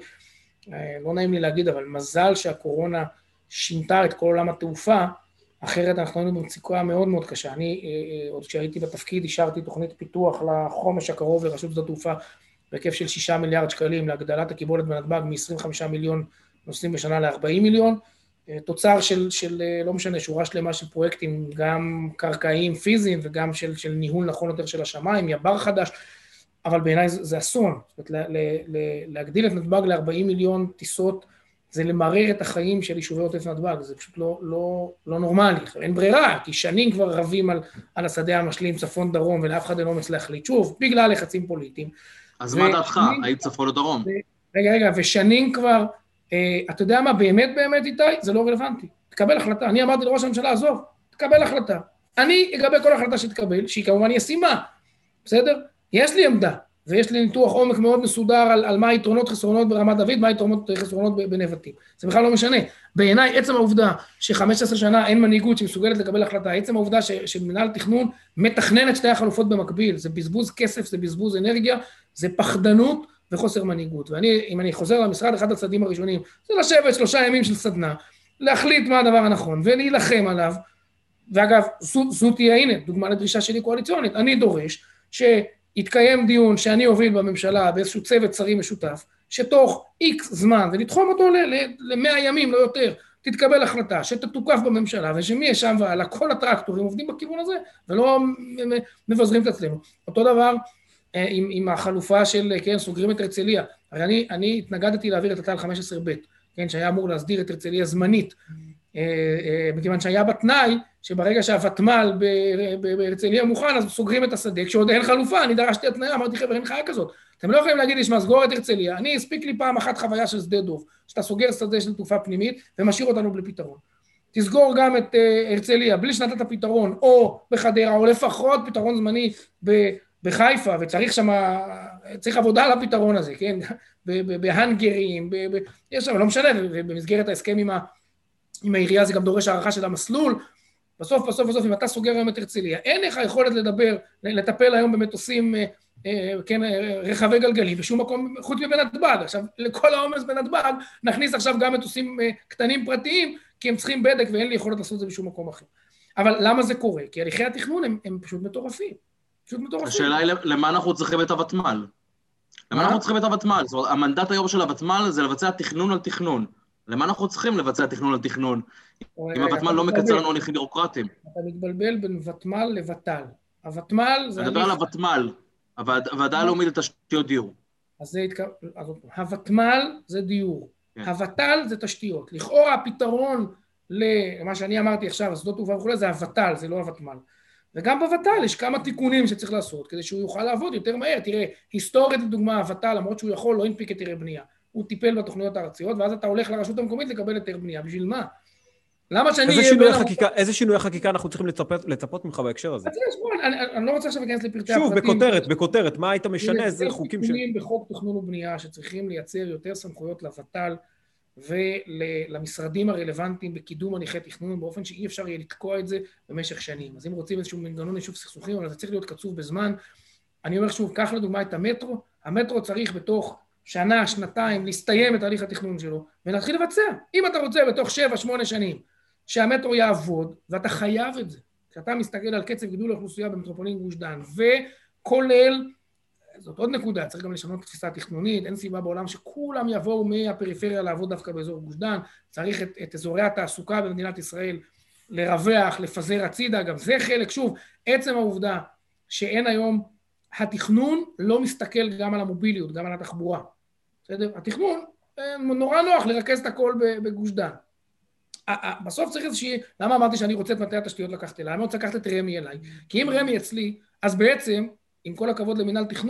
לא נעים לי להגיד, אבל מזל שהקורונה שינתה את כל עולם התעופה, אחרת אנחנו היינו במצוקה מאוד מאוד קשה. אני, עוד כשהייתי בתפקיד, אישרתי תוכנית פיתוח לחומש הקרוב לרשות שדות תעופה, בהיקף של 6 מיליארד שקלים, להגדלת הקיבולת בנתב"ג מ-25 מיליון נוסעים בשנה ל-40 מיליון, תוצר של לא משנה, שורה שלמה של פרויקטים, גם קרקעיים פיזיים, וגם של ניהול נכון יותר של השמיים, יבר חדש, אבל בעיניי זה אסון. זאת אומרת, להגדיל את נתב"ג ל-40 מיליון טיסות, זה למרר את החיים של יישובי עוטף נתב"ג, זה פשוט לא נורמלי, אין ברירה, כי שנים כבר רבים על השדה המשלים, צפון דרום, ולאף אחד אין אומץ להחליט, שוב, בגלל לחצים פוליטיים. אז מה דעתך? האם צפון או דרום? רגע, ושנים כבר, אתה יודע מה, באמת איתי, זה לא רלוונטי. תקבל החלטה. אני אמרתי לראש הממשלה, עזוב, תקבל החלטה. אני אגבה כל החלטה שתקבל, שהיא כמובן ישימה, בסדר? יש לי עמדה, ויש לי ניתוח עומק מאוד מסודר על מה היתרונות חסרונות ברמת דוד, מה היתרונות חסרונות בנבטים. זה בכלל לא משנה. בעיניי, עצם העובדה ש15 שנה אין מנהיגות שמסוגלת לקבל החלטה, עצם העובדה שמנהל תכנון מתכנן את שתי החלופות במקביל, זה בזבוז כסף, זה בזבוז אנרגיה, זה פחדנות וחוסר מנהיגות. ואם אני חוזר למשרד, אחד הצעדים הראשונים, זה לשבת 3 ימים של סדנה, להחליט מה הדבר הנכון, ולהילחם עליו, ואגב, זו תהיה, הנה, דוגמה לדרישה שלי קואליציונית, אני דורש שיתקיים דיון שאני אוביל בממשלה באיזשהו צוות שרים משותף, שתוך X זמן, ולתחום אותו ל100 ימים, לא יותר, תתקבל החלטה, שתתוקף בממשלה, ושמי יש שם ועלה, כל הטרקטורים עובדים בכיוון הזה, ולא מבזרים את עצמנו. אותו דבר, עם החלופה של, כן, סוגרים את הרצליה. הרי אני התנגדתי להעביר את התל 15ב', כן, שהיה אמור להסדיר את הרצליה זמנית, מכיוון שהיה בתנאי, שברגע שהוותמ"ל בהרצליה מוכן, אז סוגרים את השדה, כשעוד אין חלופה, אני דרשתי התניה, אמרתי, חבר'ה, אין חיה כזאת. אתם לא יכולים להגיד, ישמע, סגור את הרצליה, אני הספיק לי פעם אחת חוויה של שדה דוב, שאתה סוגר שדה של תעופה פנימית, ומשאיר אותנו בלי פתרון. תסגור גם את הרצליה, בלי שנתת הפתרון, או בחדרה, או לפחות פתרון זמני בחיפה, וצריך שם, צריך עבודה על הפתרון הזה, כן? בהנגרים, יש שם, לא משנה, במסגרת ההסכם עם העירייה זה גם דורש הערכה של המסלול, בסוף, אם אתה סוגר היום את הרצליה, אין לך יכולת לטפל היום במטוסים, כן, רחבי גלגלים, בשום מקום חוץ מבנתב"ג. עכשיו, לכל העומס בנתב"ג, נכניס עכשיו גם מטוסים קטנים פרטיים, כי הם צריכים בדק ואין לי יכולת לעשות את זה בשום מקום אחר. אבל למה זה קורה? כי הליכי התכנון הם פשוט מטורפים. השאלה היא, למה אנחנו צריכים את הוותמ"ל? למה אנחנו צריכים את הוותמ"ל? זאת אומרת, המנדט היום של הוותמ"ל זה לבצע תכנון על תכנון. למה אנחנו צריכים לבצע תכנון על תכנון? אם הוותמ"ל לא מקצר לנו הליכים בירוקרטיים. אתה מתבלבל בין ותמ"ל לוות"ל. הוותמ"ל זה... אני מדבר על הוותמ"ל, הוועדה הלאומית לתשתיות דיור. אז הוותמ"ל זה דיור. הוות"ל זה תשתיות. לכאורה הפתרון למה שאני אמרתי עכשיו, שדות תעופה וכו', זה הוות"ל, זה לא הוותמ"ל. וגם בוות"ל יש כמה תיקונים שצריך לעשות, כדי שהוא יוכל לעבוד יותר מהר. תראה, היסטורית לדוגמה, הוות"ל, למרות שהוא יכול, לא הנפיק היתרי בנייה. הוא טיפל בתוכניות הארציות, ואז אתה הולך לרשות המקומית לקבל היתר בנייה. בשביל מה? למה שאני איזה שינוי חקיקה אנחנו צריכים לצפות ממך בהקשר הזה? אני לא רוצה עכשיו להיכנס לפרטי הפרטים. שוב, בכותרת, מה היית משנה? איזה חוקים תיקונים בחוק תכנון ובנייה שצריכים לייצר יותר סמכויות לוות"ל ולמשרדים הרלוונטיים בקידום הליכי תכנון, באופן שאי אפשר יהיה לתקוע את זה במשך שנים. אז אם רוצים איזשהו מנגנון יישוב סכסוכים, אבל זה צריך להיות קצוב בזמן. אני אומר שוב, קח לדוגמה את המטרו. המטרו צריך בתוך שנה, שנתיים, להסתיים את הליך התכנון שלו, ולהתחיל לבצע. אם אתה רוצה בתוך 7-8 שנים, שהמטרו יעבוד, ואתה חייב את זה. כשאתה מסתכל על קצב גידול האוכלוסייה במטרופולין גוש דן, וכולל, זאת עוד נקודה, צריך גם לשנות תפיסה תכנונית, אין סיבה בעולם שכולם יבואו מהפריפריה לעבוד דווקא באזור גוש דן, צריך את אזורי התעסוקה במדינת ישראל לרווח, לפזר הצידה, גם זה חלק, שוב, עצם העובדה שאין היום, התכנון לא מסתכל גם על המוביליות, גם על התחבורה. בסדר? התכנון, נורא נוח לרכז את הכל בגוש דן. בסוף צריך איזושהי, למה אמרתי שאני רוצה את מטה התשתיות לקחת אליי? אני רוצה לקחת את רמ"י אליי. כי אם רמ"י אצלי, אז בעצם, עם כל הכבוד למינהל תכנון,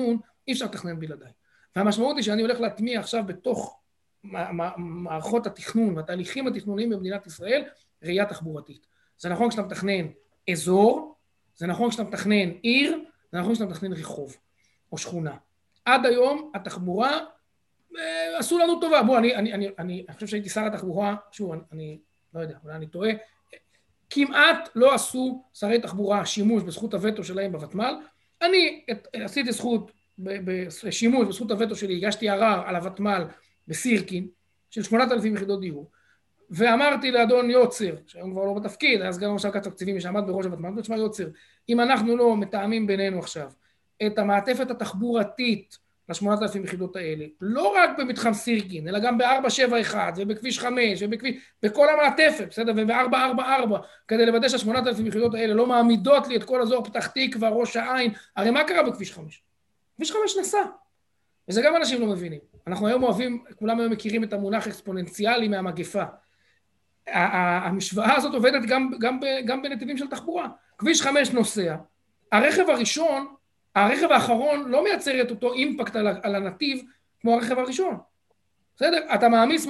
אי אפשר לתכנן בלעדיי. והמשמעות היא שאני הולך להטמיע עכשיו בתוך מערכות התכנון והתהליכים התכנוניים במדינת ישראל, ראייה תחבורתית. זה נכון כשאתה מתכנן אזור, זה נכון כשאתה מתכנן עיר, זה נכון כשאתה מתכנן רחוב או שכונה. עד היום התחבורה עשו לנו טובה. בוא, אני חושב שהייתי שר התחבורה, שוב, אני לא יודע, אולי אני טועה, כמעט לא עשו שרי תחבורה שימוש בזכות הווטו שלהם בוותמ"ל. אני עשיתי שימוש בזכות הווטו שלי, הגשתי ערר על הוותמ"ל בסירקין, של 8,000 יחידות דיור, ואמרתי לאדון יוצר, שהיום כבר לא בתפקיד, אז גם עכשיו כתקציבים שעמד בראש הוותמ"ל, תשמע יוצר, אם אנחנו לא מתאמים בינינו עכשיו את המעטפת התחבורתית ל8,000 יחידות האלה, לא רק במתחם סירקין, אלא גם ב-471 ובכביש 5 בכל המעטפת, בסדר? וב-444, כדי לוודא ש8,000 יחידות האלה לא מעמידות לי את כל אזור פתח תקווה, ראש העין. הרי מה קרה בכביש 5? כביש 5 נסע. וזה גם אנשים לא מבינים. אנחנו היום אוהבים, כולם היום מכירים את המונח אקספוננציאלי מהמגפה. המשוואה הזאת עובדת גם בנתיבים של תחבורה. כביש 5 נוסע. הרכב האחרון לא מייצר את אותו אימפקט על הנתיב כמו הרכב הראשון. בסדר? אתה מעמיס.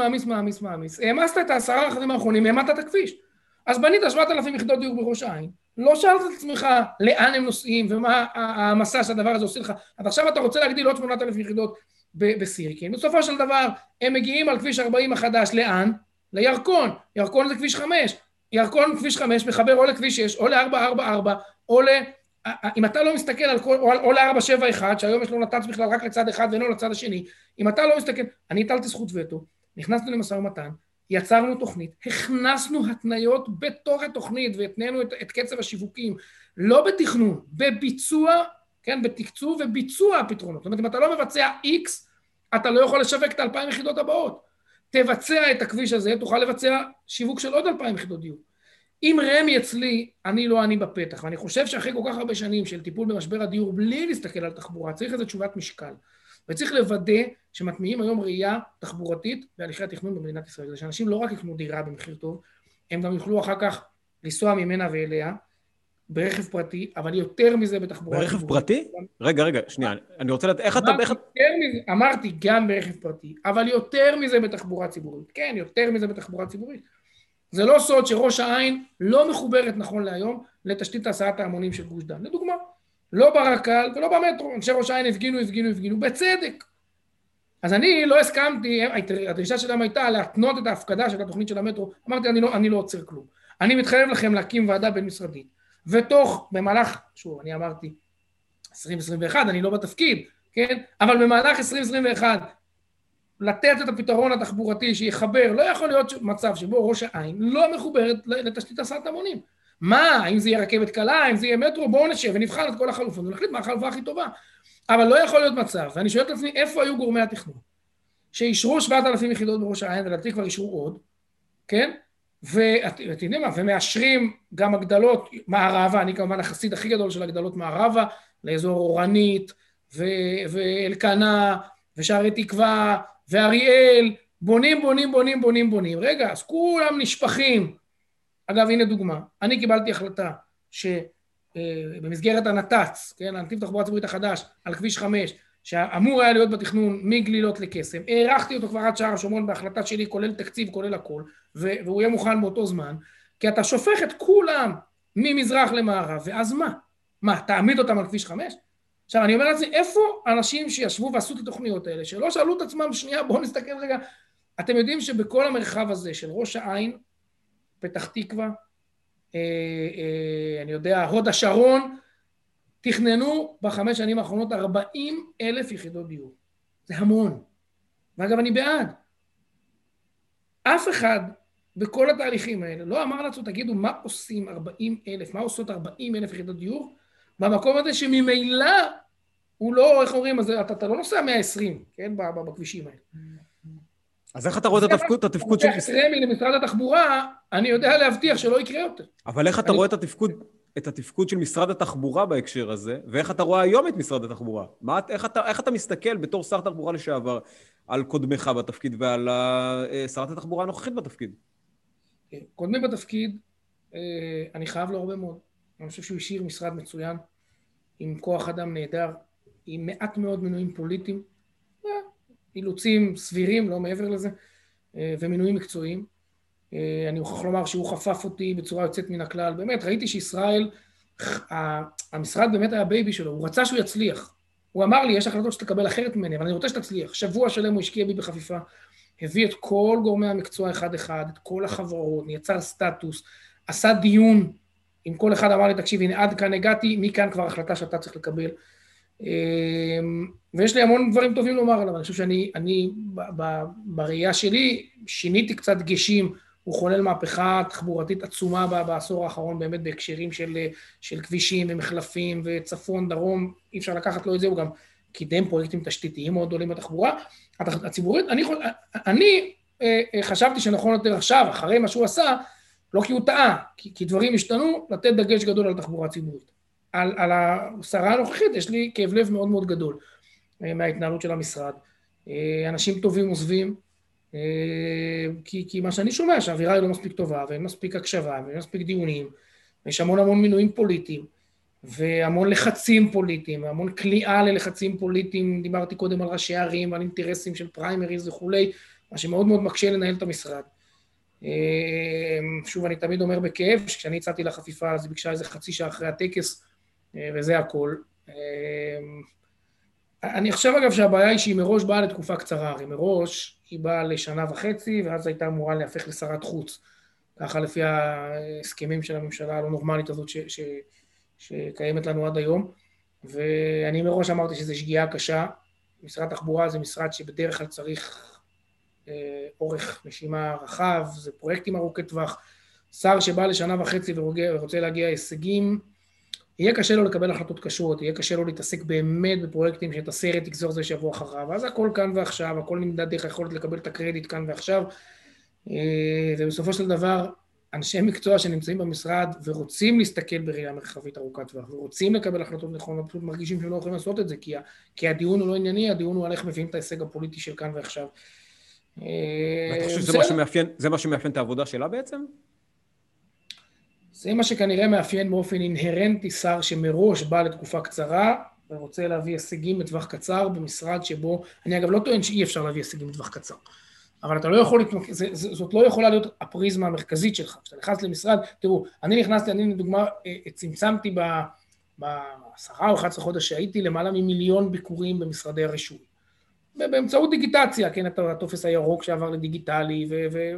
העמסת את 10 רכבים האחרונים, העמדת את הכביש. אז בנית 7,000 יחידות דיור בראש העין, לא שאלת את עצמך לאן הם נוסעים ומה המסע שהדבר הזה עושה לך. אז עכשיו אתה רוצה להגדיל עוד 8,000 יחידות בסירקין. בסופו של דבר הם מגיעים על כביש 40 החדש, לאן? לירקון. ירקון זה כביש 5. ירקון כביש 5 מחבר או לכביש 6 או ל-444 או אם אתה לא מסתכל על כל, או ל-471, שהיום יש לו נת"צ בכלל רק לצד אחד ואינו לצד השני, אם אתה לא מסתכל, אני הטלתי זכות וטו, נכנסנו למשא ומתן, יצרנו תוכנית, הכנסנו התניות בתוך התוכנית, והתנינו את קצב השיווקים, לא בתכנון, בביצוע, כן, בתקצוב וביצוע הפתרונות. זאת אומרת, אם אתה לא מבצע X, אתה לא יכול לשווק את 2,000 יחידות הבאות. תבצע את הכביש הזה, תוכל לבצע שיווק של עוד 2,000 יחידות דיור. אם רמי אצלי, אני בפתח, ואני חושב שאחרי כל כך הרבה שנים של טיפול במשבר הדיור, בלי להסתכל על תחבורה, צריך איזו תשובת משקל, וצריך לוודא שמטמיעים היום ראייה תחבורתית בהליכי התכנון במדינת ישראל, זה שאנשים לא רק יקנו דירה במחיר טוב, הם גם יוכלו אחר כך לנסוע ממנה ואליה, ברכב פרטי, אבל יותר מזה בתחבורה. ברכב פרטי? רגע, שנייה, אני רוצה לדעת, איך אתה... אמרתי גם ברכב פרטי, אבל יותר מזה בתחבורה ציבורית, כן, יותר מזה בתחבורה ציבורית. זה לא סוד שראש העין לא מחוברת נכון להיום לתשתית הסעת ההמונים של גוש דן. לדוגמה, לא ברק"ל ולא במטרו, אנשי ראש העין הפגינו בצדק. אז אני לא הסכמתי, הדרישה שלהם הייתה להתנות את ההפקדה של התוכנית של המטרו, אמרתי אני לא עוצר כלום. אני מתחייב לכם להקים ועדה בין משרדית, במהלך, שוב, אני אמרתי 2021, אני לא בתפקיד, כן? אבל במהלך 2021, לתת את הפתרון התחבורתי שיחבר, לא יכול להיות מצב שבו ראש העין לא מחוברת לתשתית הסעת המונים. מה? האם זה יהיה רכבת קלה, האם זה יהיה מטרו? בואו נשב ונבחן את כל החלופות, ונחליט מה החלופה הכי טובה. אבל לא יכול להיות מצב, ואני שואל את עצמי, איפה היו גורמי התכנון? שאישרו 7,000 יחידות בראש העין, ולדעתי כבר אישרו עוד, כן? ומאשרים גם הגדלות מערבה, אני כמובן החסיד הכי גדול של הגדלות מערבה, לאזור אורנית, ואלקנה, ושערי תקווה, ואריאל, בונים. רגע, אז כולם נשפכים. אגב, הנה דוגמה. אני קיבלתי החלטה שבמסגרת הנת"צ, כן, הנתיב תחבורה ציבורית החדש, על כביש 5, שאמור היה להיות בתכנון מגלילות לקסם, הערכתי אותו כבר עד שער השומרון בהחלטה שלי, כולל תקציב, כולל הכל, והוא יהיה מוכן באותו זמן, כי אתה שופך את כולם ממזרח למערב, ואז מה? מה, תעמיד אותם על כביש 5? עכשיו, אני אומר לעצמי, איפה אנשים שישבו ועשו את התוכניות האלה, שלא שאלו את עצמם שנייה, בואו נסתכל רגע, אתם יודעים שבכל המרחב הזה של ראש העין, פתח תקווה, אני יודע, הוד השרון, תכננו ב5 שנים האחרונות 40,000 יחידות דיור. זה המון. ואגב, אני בעד. אף אחד בכל התהליכים האלה לא אמר לעצמו, תגידו, מה עושים 40,000, מה עושות 40,000 יחידות דיור? במקום הזה שממילא הוא לא, איך אומרים, אתה לא נוסע 120, כן, בכבישים האלה. אז איך אתה רואה את התפקוד של... רמי למשרד התחבורה, אני יודע להבטיח שלא יקרה יותר. אבל איך אתה רואה את התפקוד של משרד התחבורה בהקשר הזה, ואיך אתה רואה היום את משרד התחבורה? איך אתה מסתכל בתור שר תחבורה לשעבר על קודמך בתפקיד ועל שרת התחבורה הנוכחית בתפקיד? קודמי בתפקיד, אני חייב לו הרבה מאוד. אני חושב שהוא השאיר משרד מצוין, עם כוח אדם נהדר, עם מעט מאוד מינויים פוליטיים, אילוצים סבירים, לא מעבר לזה, ומינויים מקצועיים. אני מוכרח לומר שהוא חפף אותי בצורה יוצאת מן הכלל. באמת, ראיתי שישראל, המשרד באמת היה בייבי שלו, הוא רצה שהוא יצליח. הוא אמר לי, יש החלטות שתקבל אחרת ממני, אבל אני רוצה שתצליח. שבוע שלם הוא השקיע בי בחפיפה, הביא את כל גורמי המקצוע אחד-אחד, את כל החברות, יצר סטטוס, עשה דיון, עם כל אחד אמר לי, תקשיב, הנה עד כאן הגעתי, מכאן כבר החלטה שאתה צריך לקבל. ויש לי המון דברים טובים לומר עליו, אני חושב שאני בראייה שלי, שיניתי קצת דגשים, הוא חולל מהפכה תחבורתית עצומה בעשור האחרון, באמת בהקשרים של כבישים ומחלפים וצפון, דרום, אי אפשר לקחת לו את זה, הוא גם קידם פרויקטים תשתיתיים מאוד גדולים בתחבורה הציבורית. אני חשבתי שנכון יותר עכשיו, אחרי מה שהוא עשה, לא כי הוא טעה, כי דברים השתנו, לתת דגש גדול על תחבורה ציבורית. על השרה הנוכחית יש לי כאב לב מאוד מאוד גדול מההתנהלות של המשרד. אנשים טובים עוזבים, כי מה שאני שומע שהאווירה היא לא מספיק טובה, ואין מספיק הקשבה, ואין מספיק דיונים, ויש המון מינויים פוליטיים, והמון לחצים פוליטיים, והמון כליאה ללחצים פוליטיים, דיברתי קודם על ראשי ערים, על אינטרסים של פריימריז וכולי, מה שמאוד מאוד מקשה לנהל את המשרד. שוב, אני תמיד אומר בכאב, שכשאני הצעתי לחפיפה, אז היא ביקשה איזה חצי שעה אחרי הטקס, וזה הכל. אני חושב אגב שהבעיה היא שהיא מראש באה לתקופה קצרה, הרי מראש היא באה לשנה וחצי, ואז הייתה אמורה להפך לשרת חוץ, ככה לפי ההסכמים של הממשלה הלא נורמלית הזאת שקיימת לנו עד היום, ואני מראש אמרתי שזה שגיאה קשה. משרד תחבורה זה משרד שבדרך כלל צריך אורך נשימה רחב, זה פרויקטים ארוכי טווח, שר שבא לשנה וחצי ורוצה להגיע הישגים, יהיה קשה לו לקבל החלטות קשות, יהיה קשה לו להתעסק באמת בפרויקטים שאת הסרט יגזור זה שבוע אחריו, אז הכל כאן ועכשיו, הכל נמדד דרך היכולת לקבל את הקרדיט כאן ועכשיו, ובסופו של דבר, אנשי מקצוע שנמצאים במשרד ורוצים להסתכל בראייה מרחבית ארוכת טווח, ורוצים לקבל החלטות נכונות, פשוט מרגישים שהם לא יכולים לעשות את זה, כי הדיון הוא לא ענייני, הדיון הוא על איך מביאים את ההישג הפוליטי של כאן ועכשיו. ואתה חושב שזה מה שמאפיין את העבודה שלה בעצם? זה מה שכנראה מאפיין באופן אינהרנטי שר שמראש בא לתקופה קצרה, ורוצה להביא הישגים בטווח קצר במשרד שבו, אני אגב לא טוען שאי אפשר להביא הישגים בטווח קצר, אבל אתה לא יכול, זאת לא יכולה להיות הפריזמה המרכזית שלך. כשאתה נכנס למשרד, תראו, אני לדוגמה, צמצמתי ב10 או 11 חודש שהייתי למעלה מ1,000,000 ביקורים במשרדי הרישוי. באמצעות דיגיטציה, כן, הטופס הירוק שעבר לדיגיטלי,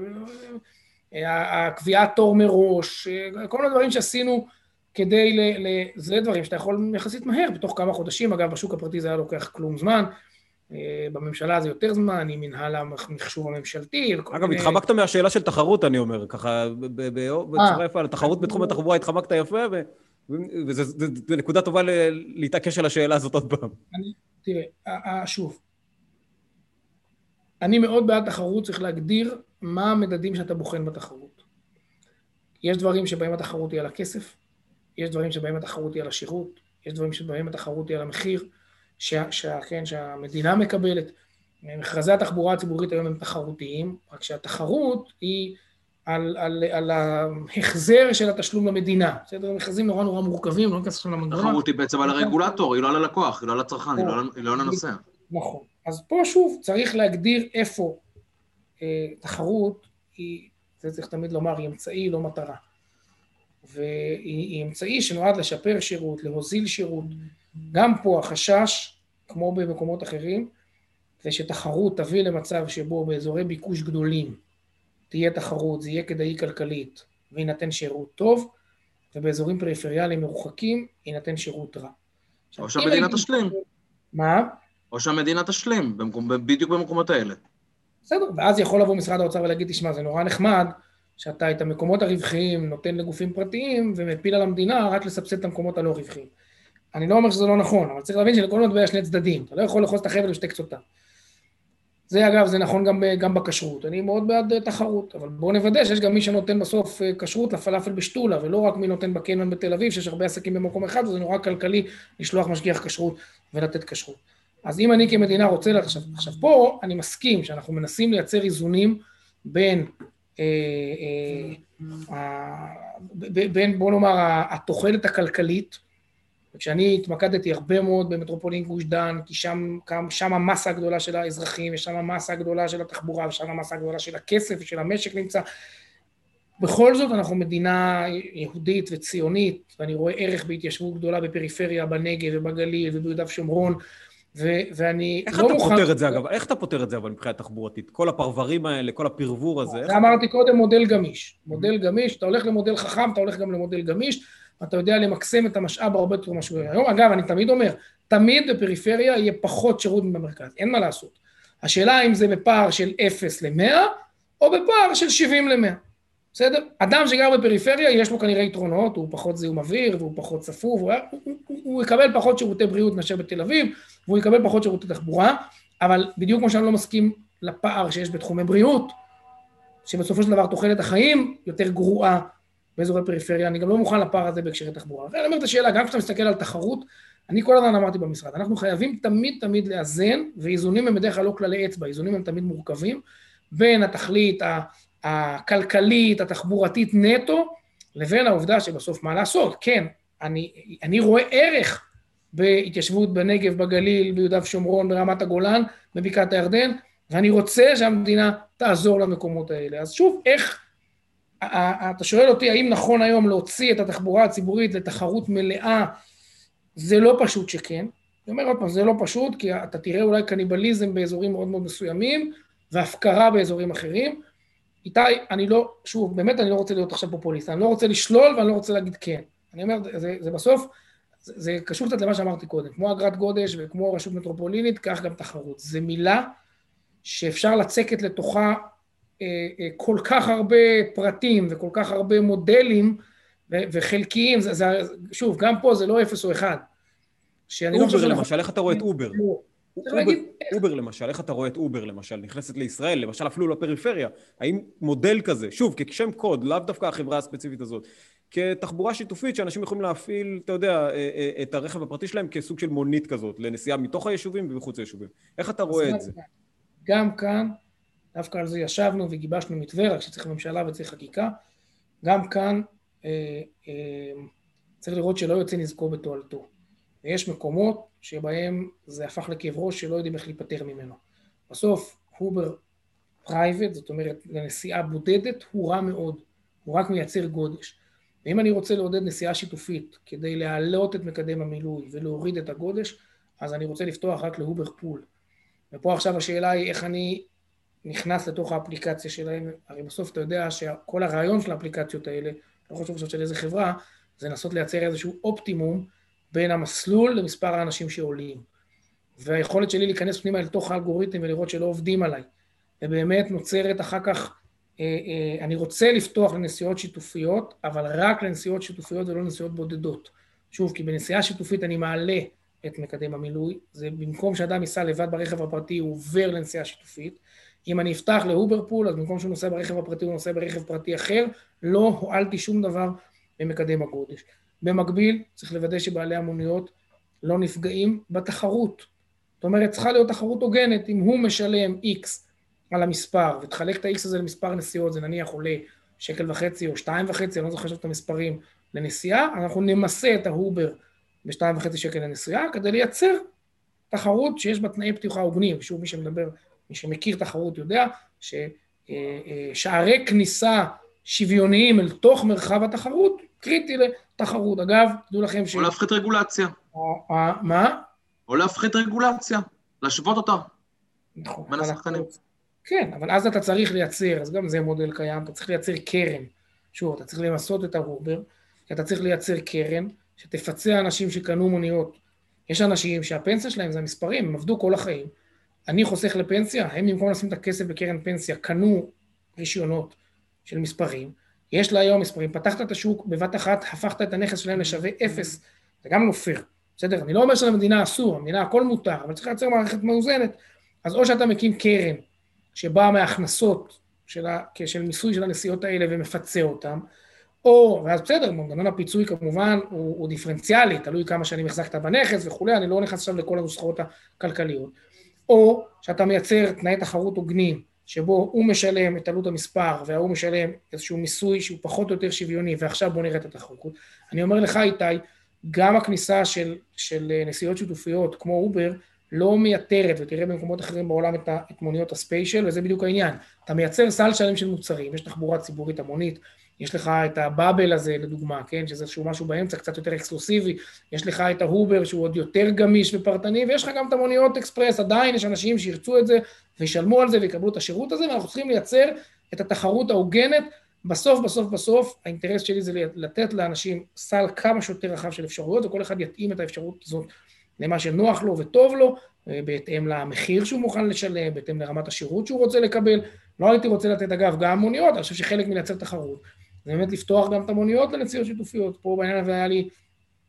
הקביעת תור מראש, כל מיני דברים שעשינו כדי, זה דברים שאתה יכול יחסית מהר, בתוך כמה חודשים, אגב, בשוק הפרטי זה היה לוקח כלום זמן, בממשלה זה יותר זמן, עם מנהל המחשוב הממשלתי. אגב, התחמקת מהשאלה של תחרות, אני אומר, ככה, בצורה יפה, לתחרות בתחום התחבורה התחמקת יפה, וזו נקודה טובה להתעקש על השאלה הזאת עוד פעם. תראה, שוב, אני מאוד בעד תחרות, צריך להגדיר מה המדדים שאתה בוחן בתחרות. יש דברים שבהם התחרות היא על הכסף, יש דברים שבהם התחרות היא על השירות, יש דברים שבהם התחרות היא על המחיר, שהמדינה מקבלת. מכרזי התחבורה הציבורית היום הם תחרותיים, רק שהתחרות היא על ההחזר של התשלום למדינה. בסדר, מכרזים נורא מורכבים, לא נכנס למנגנון. תחרות היא בעצם על הרגולטור, היא לא על הלקוח, היא לא על הצרכן, היא לא על הנושא. נכון. אז פה שוב צריך להגדיר איפה תחרות היא, זה צריך תמיד לומר, היא אמצעי, לא מטרה. והיא אמצעי שנועד לשפר שירות, להוזיל שירות. גם פה החשש, כמו במקומות אחרים, זה שתחרות תביא למצב שבו באזורי ביקוש גדולים תהיה תחרות, זה יהיה כדאי כלכלית, ויינתן שירות טוב, ובאזורים פריפריאליים מרוחקים יינתן שירות רע. או שהמדינה תשלים. מה? או שהמדינה תשלים, בדיוק במקומות האלה. בסדר, ואז יכול לבוא משרד האוצר ולהגיד, תשמע, זה נורא נחמד, שאתה את המקומות הרווחיים נותן לגופים פרטיים, ומפיל על המדינה רק לסבסד את המקומות הלא רווחיים. אני לא אומר שזה לא נכון, אבל צריך להבין שלכל מטבע יש שני צדדים, אתה לא יכול לחוז את החבל ושתי קצותיו. זה אגב, זה נכון גם בכשרות, אני מאוד בעד תחרות, אבל בואו נוודא שיש גם מי שנותן בסוף כשרות לפלאפל בשטולה, ולא רק מי נותן בקניון בתל אביב, שיש הרבה עסקים במקום אחד, וזה נורא כלכלי לשלוח משגיח כשרות ולתת כשרות. אז אם אני כמדינה רוצה, עכשיו פה אני מסכים שאנחנו מנסים לייצר איזונים בין בוא נאמר, התוחלת הכלכלית, וכשאני התמקדתי הרבה מאוד במטרופולין גוש דן, כי שם המסה הגדולה של האזרחים, ושם המסה הגדולה של התחבורה, ושם המסה הגדולה של הכסף ושל המשק נמצא, בכל זאת אנחנו מדינה יהודית וציונית, ואני רואה ערך בהתיישבות גדולה בפריפריה, בנגב ובגליל וביהודה ושומרון, ואני לא מוכן... איך אתה פותר את זה, אגב? איך אתה פותר את זה, אבל מבחינה תחבורתית? כל הפרברים האלה, כל הפרבור הזה? זה אמרתי קודם, מודל גמיש. מודל גמיש, אתה הולך למודל חכם, אתה הולך גם למודל גמיש, אתה יודע למקסם את המשאב הרבה יותר משהו. היום, אגב, אני תמיד אומר, תמיד בפריפריה יהיה פחות שירות במרכז, אין מה לעשות. השאלה אם זה בפער של 0 ל-100, או בפער של 70 ל-100. בסדר? אדם שגר בפריפריה, יש לו כנראה יתרונות, הוא פחות זיהום אוויר, והוא פחות צפוף, הוא יקבל פחות שירותי בריאות מאשר בתל אביב, והוא יקבל פחות שירותי תחבורה, אבל בדיוק כמו שאני לא מסכים לפער שיש בתחומי בריאות, שבסופו של דבר תוחלת החיים יותר גרועה באזורי פריפריה, אני גם לא מוכן לפער הזה בהקשרי תחבורה. ואני אומר את השאלה, גם כשאתה מסתכל על תחרות, אני כל הזמן אמרתי במשרד, אנחנו חייבים תמיד לאזן, ואיזונים הם בדרך כלל לא כללי אצבע, איזונים הם תמיד מורכבים, בין התכלית הכלכלית, התחבורתית נטו, לבין העובדה שבסוף מה לעשות. כן, אני רואה ערך בהתיישבות בנגב, בגליל, ביהודה ושומרון, ברמת הגולן, בבקעת הירדן, ואני רוצה שהמדינה תעזור למקומות האלה. אז שוב, איך, אתה שואל אותי, האם נכון היום להוציא את התחבורה הציבורית לתחרות מלאה, זה לא פשוט שכן. אני אומר עוד פעם, זה לא פשוט, כי אתה תראה אולי קניבליזם באזורים מאוד מאוד מסוימים, והפקרה באזורים אחרים. איתי, אני לא, שוב, באמת אני לא רוצה להיות עכשיו פופוליסט, אני לא רוצה לשלול ואני לא רוצה להגיד כן. אני אומר, זה בסוף, זה קשור קצת למה שאמרתי קודם, כמו אגרת גודש וכמו רשות מטרופולינית, כך גם תחרות. זה מילה שאפשר לצקת לתוכה כל כך הרבה פרטים וכל כך הרבה מודלים וחלקיים, שוב, גם פה זה לא 0 או 1. אובר למשל, איך אתה רואה את אובר? אובר למשל, איך אתה רואה את אובר למשל, נכנסת לישראל, למשל אפילו לפריפריה, האם מודל כזה, שוב, כשם קוד, לאו דווקא החברה הספציפית הזאת, כתחבורה שיתופית שאנשים יכולים להפעיל, אתה יודע, את הרכב הפרטי שלהם כסוג של מונית כזאת, לנסיעה מתוך היישובים ומחוץ היישובים. איך אתה רואה את זה? גם כאן, דווקא על זה ישבנו וגיבשנו מתווה, רק שצריך ממשלה וצריך חקיקה, גם כאן צריך לראות שלא יוצא נזקו בתועלתו. ויש מקומות שבהם זה הפך לכאב ראש שלא יודעים איך להיפטר ממנו. בסוף, אובר פרייבט, זאת אומרת, לנסיעה בודדת, הוא רע מאוד, הוא רק מייצר גודש. ואם אני רוצה לעודד נסיעה שיתופית, כדי להעלות את מקדם המילוי ולהוריד את הגודש, אז אני רוצה לפתוח רק לאובר פול. ופה עכשיו השאלה היא איך אני נכנס לתוך האפליקציה שלהם, הרי בסוף אתה יודע שכל הרעיון של האפליקציות האלה, לא חושב של איזה חברה, זה לנסות לייצר איזשהו אופטימום, בין המסלול למספר האנשים שעולים. והיכולת שלי להיכנס פנימה לתוך האלגוריתם ולראות שלא עובדים עליי. ובאמת נוצרת אחר כך, אני רוצה לפתוח לנסיעות שיתופיות, אבל רק לנסיעות שיתופיות ולא לנסיעות בודדות. שוב, כי בנסיעה שיתופית אני מעלה את מקדם המילוי, זה במקום שאדם ייסע לבד ברכב הפרטי, הוא עובר לנסיעה שיתופית. אם אני אפתח לאובר פול, אז במקום שהוא נוסע ברכב הפרטי, הוא נוסע ברכב פרטי אחר, לא הועלתי שום דבר במקדם הגודש. במקביל, צריך לוודא שבעלי המוניות לא נפגעים בתחרות. זאת אומרת, צריכה להיות תחרות הוגנת, אם הוא משלם X על המספר, ותחלק את ה-X הזה למספר נסיעות, זה נניח עולה 1.5 או 2.5, אני לא זוכר את המספרים לנסיעה, אנחנו נמסה את ההובר ב2.5 שקל לנסיעה, כדי לייצר תחרות שיש בה תנאי פתיחה הוגנים. שוב, מי שמכיר תחרות יודע, ששערי כניסה שוויוניים אל תוך מרחב התחרות, קריטי לתחרות. אגב, תדעו לכם או להפחית רגולציה. מה? או להפחית רגולציה, להשוות אותה. נכון. בין השחקנים. כן, אבל אז אתה צריך לייצר, אז גם זה מודל קיים, אתה צריך לייצר קרן. שוב, אתה צריך למסות את ההובר, כי אתה צריך לייצר קרן, שתפצה אנשים שקנו מוניות. יש אנשים שהפנסיה שלהם זה המספרים, הם עבדו כל החיים. אני חוסך לפנסיה, הם במקום לשים את הכסף בקרן פנסיה, קנו רישיונות של מספרים, יש לה היום מספרים, פתחת את השוק, בבת אחת הפכת את הנכס שלהם לשווה 0, זה גם לא פייר, בסדר? אני לא אומר שלמדינה אסור, המדינה הכל מותר, אבל צריך לייצר מערכת מאוזנת, אז או שאתה מקים קרן, שבאה מההכנסות של מיסוי של הנסיעות האלה ומפצה אותם, או, ואז בסדר, מנגנון הפיצוי כמובן הוא דיפרנציאלי, תלוי כמה שנים החזקת בנכס וכולי, אני לא נכנס עכשיו לכל הנוסחאות הכלכליות, או שאתה מייצר תנאי תחרות הוגנים, שבו הוא משלם את עלות המספר, והוא משלם איזשהו מיסוי שהוא פחות או יותר שוויוני, ועכשיו בוא נראה את התחרות. אני אומר לך, איתי, גם הכניסה של נסיעות שיתופיות כמו אובר, לא מייתרת, ותראה במקומות אחרים בעולם את מוניות הספיישל, וזה בדיוק העניין. אתה מייצר סל שלם של מוצרים, יש תחבורה ציבורית המונית, יש לך את הבאבל הזה לדוגמה, כן, שזה שהוא משהו באמצע, קצת יותר אקסקלוסיבי, יש לך את ההובר שהוא עוד יותר גמיש ופרטני, ויש לך גם את המוניות אקספרס, עדיין יש אנשים שירצו את זה, וישלמו על זה ויקבלו את השירות הזה, ואנחנו צריכים לייצר את התחרות ההוגנת, בסוף, האינטרס שלי זה לתת לאנשים סל כמה שיותר רחב של אפשרויות, וכל אחד יתאים את האפשרות הזאת למה שנוח לו וטוב לו, בהתאם למחיר שהוא מוכן לשלם, בהתאם לרמת השירות שהוא רוצה לקבל. לא הייתי רוצה לתת אגב גם מוניות, אני חושב שחלק מלייצר תחרות, זה באמת לפתוח גם את המוניות לנסיעות שיתופיות. פה בעניין הזה היה לי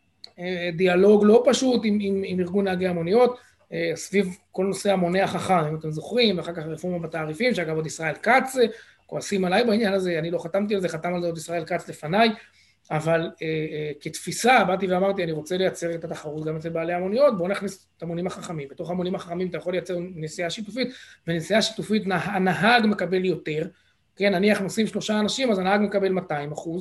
דיאלוג לא פשוט עם ארגון נהגי המוניות, סביב כל נושא המונה החכם, אם אתם זוכרים, ואחר כך רפורמה בתעריפים, שאגב עוד ישראל כץ כועסים עליי בעניין הזה, אני לא חתמתי על זה, חתם על זה עוד ישראל כץ לפניי, אבל כתפיסה באתי ואמרתי, אני רוצה לייצר את התחרות גם אצל בעלי המוניות, בואו נכניס את המונים החכמים, בתוך המונים החכמים אתה יכול לייצר נסיעה שיתופית, ונסיעה שיתופית הנהג מקבל יותר, כן, נניח נוסעים 3 אנשים, אז הנהג מקבל 200%,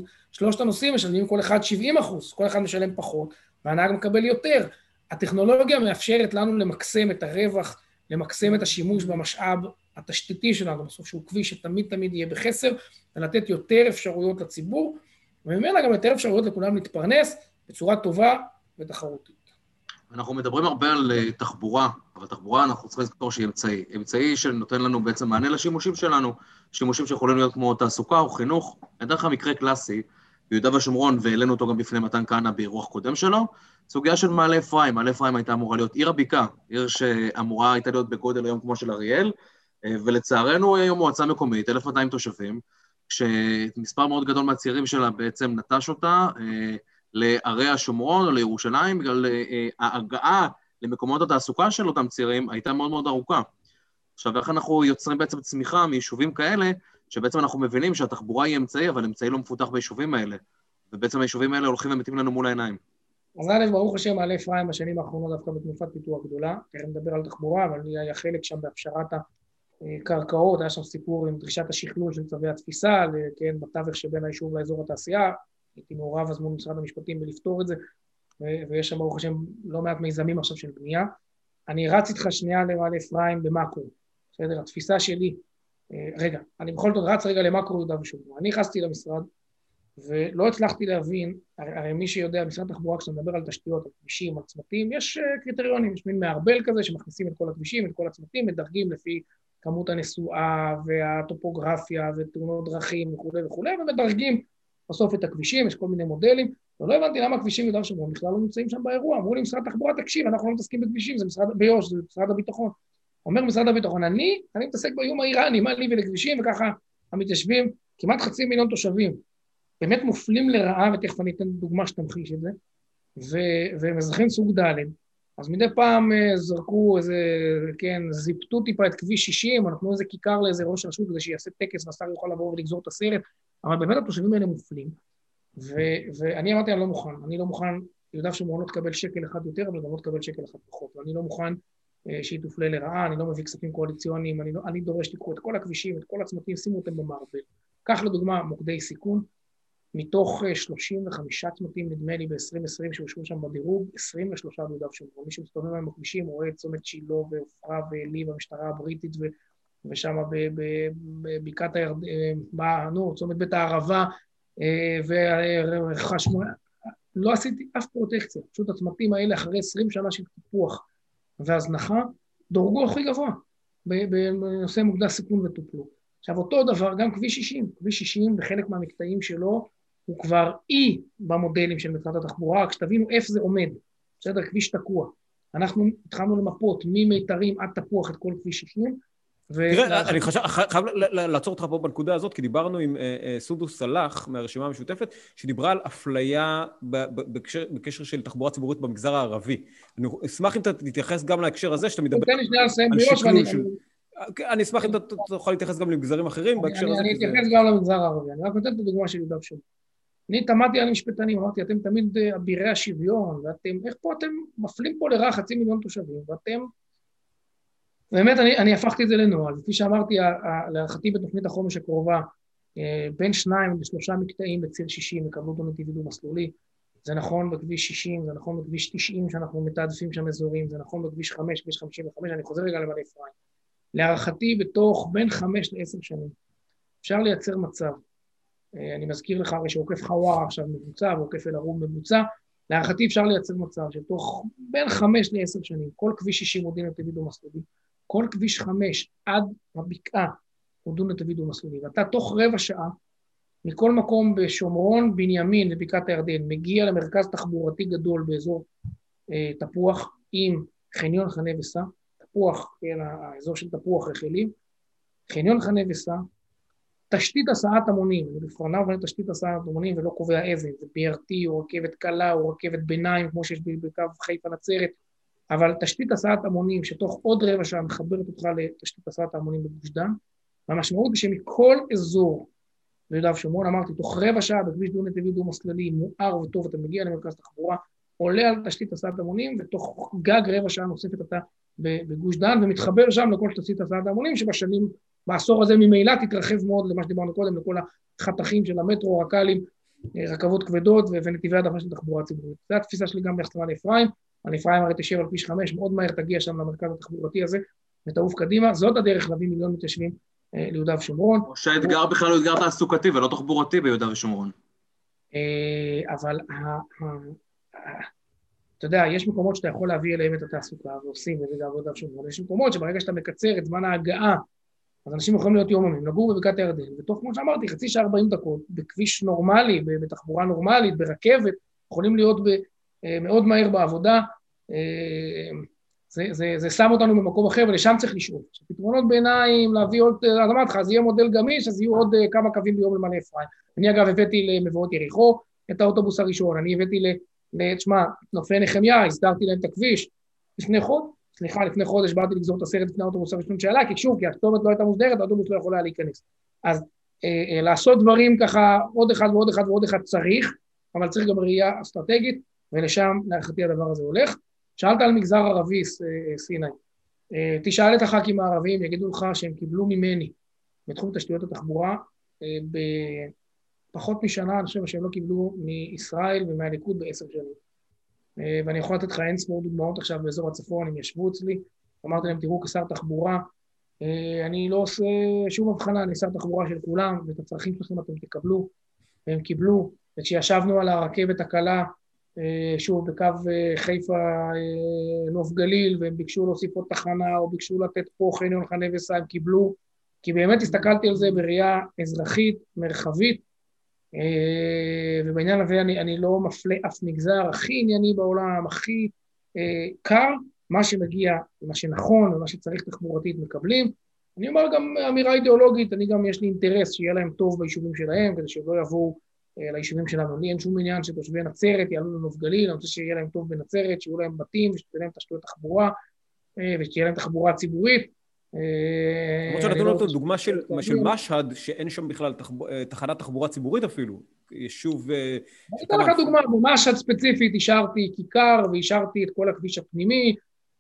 3 הנוסעים משלמים כל אחד 70%, כל אחד משלם פחות, והנהג מקבל יותר. הטכנולוגיה מאפשרת לנו למקסם את הרווח, למקסם את השימוש במשאב התשתיתי שלנו, בסוף שהוא כביש שתמיד יהיה בחסר, ולתת יותר אפשרויות לציבור, וממילא גם יותר אפשרויות לכולם להתפרנס בצורה טובה ותחרותית. אנחנו מדברים הרבה על תחבורה, אבל תחבורה אנחנו צריכים לזכור שהיא אמצעי שנותן לנו בעצם מענה לשימושים שלנו, שימושים שיכולים להיות כמו תעסוקה או חינוך. נדרך המקרה קלאסי, ביהודה ושומרון, והעלינו אותו גם בפני מתן כהנא באירוח קודם שלו, סוגיה של מעלה אפרים. מעלה אפרים הייתה אמורה להיות עיר הבקעה, עיר שאמורה הייתה להיות בגודל היום כמו של אריאל, ולצערנו היום מועצה מקומית, 1,200 תושבים, כשמספר מאוד גדול מהצעירים שלה בעצם נטש אותה לערי השומרון או לירושלים, בגלל ההגעה למקומות התעסוקה של אותם צעירים הייתה מאוד מאוד ארוכה. עכשיו, איך אנחנו יוצרים בעצם צמיחה מיישובים כאלה, שבעצם אנחנו מבינים שהתחבורה היא אמצעי, אבל אמצעי לא מפותח ביישובים האלה, ובעצם היישובים האלה הולכים ומתים לנו מול העיניים. אז א', ברוך השם, מעלה אפרים בשנים האחרונות דווקא בתנופת פיתוח גדולה, תכף נדבר על תחבורה, אבל היה חלק שם בהפשרת הקרקעות, היה שם סיפור עם דרישת השכלול של צווי התפיסה, כן, בתווך שבין היישוב לאזור התעשייה, הייתי מעורב אז מול משרד המשפטים בלפתור את זה, ויש שם ברוך השם לא מעט מיזמים עכשיו של בנייה. אני רץ איתך שנייה למעלה אפרים במקרו, בסדר, התפיסה שלי, אני בכל זאת רץ רגע למקרו יהודה ושומרון. אני נכנסתי למשרד, ולא הצלחתי להבין, הרי מי שיודע, משרד התחבורה, כשאתה מדבר על תשתיות, על כבישים, על צמתים, יש קריטריונים, יש מין מערבל כזה שמכניסים את כל הכבישים, את כל הצמתים, מדרגים לפי כמות הנסועה והטופוגרפיה ותאונות דרכים וכו', ומדרגים בסוף את הכבישים, יש כל מיני מודלים, ולא הבנתי למה הכבישים יהודה ושומרון בכלל לא נמצאים שם באירוע. אמרו לי משרד התחבורה, תקשיב, אנחנו לא מתעסקים בכבישים, זה ביו"ש, זה משרד הביטחון. אומר משרד הביטחון, אני מתעסק באיום האיראני, מה לי ולכבישים, וככה המתיישבים, כמעט 500,000 תושבים, באמת מופלים לרעה, ותכף אני אתן דוגמה שתמחיש את זה, והם אזרחים סוג ד', אז מדי פעם זרקו איזה, כן, זיפטו טיפה את כביש 60, או נתנו איזה כיכר לאיזה ראש רשות, כדי שיעשה טקס, והשר יוכל לבוא ולגזור את הסרט, אבל באמת התושבים האלה מופלים, ואני אמרתי, אני לא מוכן, יהודה ושומרון לא תקבל שקל אחד יותר, אבל גם לא תקבל שקל אחד פחות, ואני לא מוכן שהיא תופלה לרעה, אני לא מביא כספים קואליציוניים, אני דורש לקרוא את כל הכבישים, את כל הצמתים, שימו אותם במערבל. כך לדוגמה, מוקדי סיכון, מתוך 35 צמתים, נדמה לי ב-2020 שאושרו שם בדירוג, 23 ביהודה ושומרון. מי שמסתובב עם הכבישים רואה את צומת שילה ועופרה ועלי והמשטרה הבריטית, ושם בבקעת צומת בית הערבה, וחשמול, לא עשיתי אף פרוטקציה, פשוט הצמתים האלה אחרי 20 שנה של טיפוח והזנחה, דורגו הכי גבוה, בנושא מוקדי סיכון וטופלו. עכשיו אותו דבר, גם כביש 60, כביש 60 בחלק מהמקטעים שלו, הוא כבר אי במודלים של משרד התחבורה, רק שתבינו איפה זה עומד, בסדר, כביש תקוע. אנחנו התחלנו למפות ממיתרים עד תפוח את כל כביש 60, תראה, אני חייב לעצור אותך פה בנקודה הזאת, כי דיברנו עם סודוס סלאח מהרשימה המשותפת, שדיברה על אפליה בקשר של תחבורה ציבורית במגזר הערבי. אני אשמח אם אתה תתייחס גם להקשר הזה, שאתה מדבר על שקלול של... אני אשמח אם אתה תוכל להתייחס גם למגזרים אחרים בהקשר הזה. אני אתייחס גם למגזר הערבי, אני רק נותן את הדוגמה של יהודה ושומרון. אני תמדתי על משפטנים, אמרתי, אתם תמיד אבירי השוויון, ואתם, איך פה אתם מפלים פה לרעה 500,000 תושבים, ואתם... באמת, אני הפכתי את זה לנוהל. כפי שאמרתי, להערכתי בתוכנית החומש הקרובה, בין 2 ל3 מקטעים בציר 60 יקבלו דו-נתיבי דו-מסלולי, זה נכון בכביש 60, זה נכון בכביש 90 שאנחנו מתעדפים שם אזורים, זה נכון בכביש 5, כביש 55, אני חוזר רגע למעלה אפרים. להערכתי בתוך בין 5 ל-10 שנים אפשר לייצר מצב, אני מזכיר לך הרי שעוקף חווארה עכשיו מבוצע ועוקף אל-ערוב מבוצע, להערכתי אפשר לייצר מצב שתוך בין 5 ל-10 שנים, כל כביש 60 הוא דו-נתיבי דו-מסלולי, כל כביש 5 עד הבקעה הוא דו-נתיבי דו-מסלולי, ואתה תוך רבע שעה מכל מקום בשומרון, בנימין ובקעת הירדן, מגיע למרכז תחבורתי גדול באזור תפוח עם חניון חנה וסע, תפוח, האזור של תפוח רחלים, חניון חנה וסע, תשתית הסעת המונים, אני בפרנה ובנה תשתית הסעת המונים ולא קובע איזה, זה BRT או רכבת קלה או רכבת ביניים, כמו שיש בקו חיפה נצרת, אבל תשתית הסעת המונים שתוך עוד רבע שעה מחברת אותך לתשתית הסעת המונים בגוש דן, והמשמעות היא שמכל אזור ביהודה ושומרון, אמרתי, תוך רבע שעה בכביש דו-נתיבי דו-מסלולי, מואר וטוב, אתה מגיע למרכז תחבורה, עולה על תשתית הסעת המונים, ותוך גג רבע שעה נוספת אתה בגוש דן, ומתחבר שם לכל תשתית הסעת המונים, בעשור הזה ממילא תתרחב מאוד למה שדיברנו קודם, לכל החתכים של המטרו, רק"לים, רכבות כבדות ונתיבי העדפה של תחבורה ציבורית. זו התפיסה שלי גם ביחס על אפרים, על אפרים הרי תשב על כביש 5, מאוד מהר תגיע שם למרכז התחבורתי הזה, ותעוף קדימה, זאת הדרך להביא מיליון מתיישבים ליהודה ושומרון. או שהאתגר בכלל הוא אתגר תעסוקתי ולא תחבורתי ביהודה ושומרון. אבל אתה יודע, יש מקומות שאתה יכול להביא אליהם את התעסוקה, ועושים את זה גם ביהודה ושומרון. יש מקומות שברגע שאתה מקצר את זמן ההגעה, אז אנשים יכולים להיות יוממים, לגור בבקעת הירדן, ותוך כמו שאמרתי, חצי שעה 40 דקות, בכביש נורמלי, בתחבורה נורמלית, ברכבת, יכולים להיות מאוד מהר בעבודה, זה שם אותנו במקום אחר, ולשם צריך לשאול. פתרונות ביניים, להביא עוד, אז אמרתי לך, אז יהיה מודל גמיש, אז יהיו עוד כמה קווים ביום למעלה אפרים. אני אגב הבאתי למבואות יריחו את האוטובוס הראשון, אני הבאתי תשמע, נופי נחמיה, הסדרתי להם את הכביש, לפני חודש באתי לגזור את הסרט לפני האוטובוס הראשון שעלה, כי שוב, כי הכתובת לא הייתה מוסדרת, האוטובוס לא יכול היה להיכנס. אז לעשות דברים ככה, עוד אחד ועוד אחד ועוד אחד צריך, אבל צריך גם ראייה אסטרטגית, ולשם להערכתי הדבר הזה הולך. שאלת על מגזר ערבי, סיני. תשאל את הח"כים הערבים, יגידו לך שהם קיבלו ממני, בתחום תשתיות התחבורה, בפחות משנה, אני חושב שהם לא קיבלו מישראל ומהליכוד ב10 שנים. ואני יכול לתת לך אין ספור דוגמאות עכשיו באזור הצפון, הם ישבו אצלי, אמרתי להם, תראו כשר תחבורה, אני לא עושה שום הבחנה, אני שר תחבורה של כולם, ואת הצרכים שלכם אתם תקבלו, והם קיבלו, וכשישבנו על הרכבת הקלה, שוב, בקו חיפה נוף גליל, והם ביקשו להוסיף עוד תחנה, או ביקשו לתת פה חניון חנה וסע, הם קיבלו, כי באמת הסתכלתי על זה בראייה אזרחית, מרחבית, ובעניין הזה אני לא מפלה אף מגזר, הכי ענייני בעולם, הכי קר, מה שמגיע, מה שנכון, ומה שצריך תחבורתית מקבלים. אני אומר גם אמירה אידיאולוגית, אני גם יש לי אינטרס שיהיה להם טוב ביישובים שלהם, כדי שלא יבואו ליישובים שלנו. לי אין שום עניין שתושבי נצרת יעלו לנוף גליל, אני רוצה שיהיה להם טוב בנצרת, שיהיו להם בתים, שתהיה להם תשתיות תחבורה, ושתהיה להם תחבורה ציבורית. למרות שנתנו לנו דוגמה של משהד, שאין שם בכלל תחנת תחבורה ציבורית אפילו, יישוב... אני אתן לך דוגמה, במשהד ספציפית השארתי כיכר, והשארתי את כל הכביש הפנימי,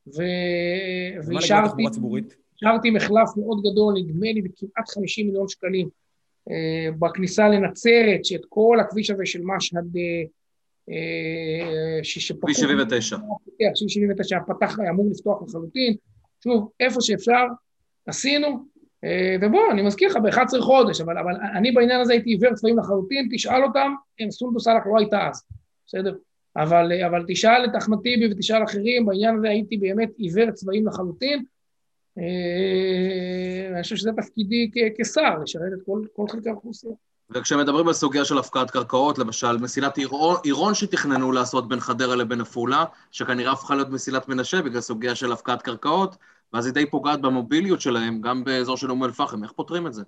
והשארתי מחלף מאוד גדול, נדמה לי בכמעט 50 מיליון שקלים, בכניסה לנצרת, שאת כל הכביש הזה של משהד, כביש 79. כביש 79 פתח, אמור לפתוח לחלוטין, שוב, איפה שאפשר, עשינו, ובוא, אני מזכיר לך, ב-11 חודש, אבל אני בעניין הזה הייתי עיוור צבעים לחלוטין, תשאל אותם, סונדוס סאלח לא הייתה אז, בסדר? אבל תשאל את אחמד טיבי ותשאל אחרים, בעניין הזה הייתי באמת עיוור צבעים לחלוטין, ואני חושב שזה תפקידי כשר, לשרת את כל חלקי האוכלוסייה. וכשמדברים על סוגיה של הפקעת קרקעות, למשל מסילת עירון שתכננו לעשות בין חדרה לבין עפולה, שכנראה הפכה להיות מסילת מנשה בגלל סוגיה של הפקעת קרקעות, ואז היא די פוגעת במוביליות שלהם, גם באזור של אום אל-פחם. איך פותרים את זה?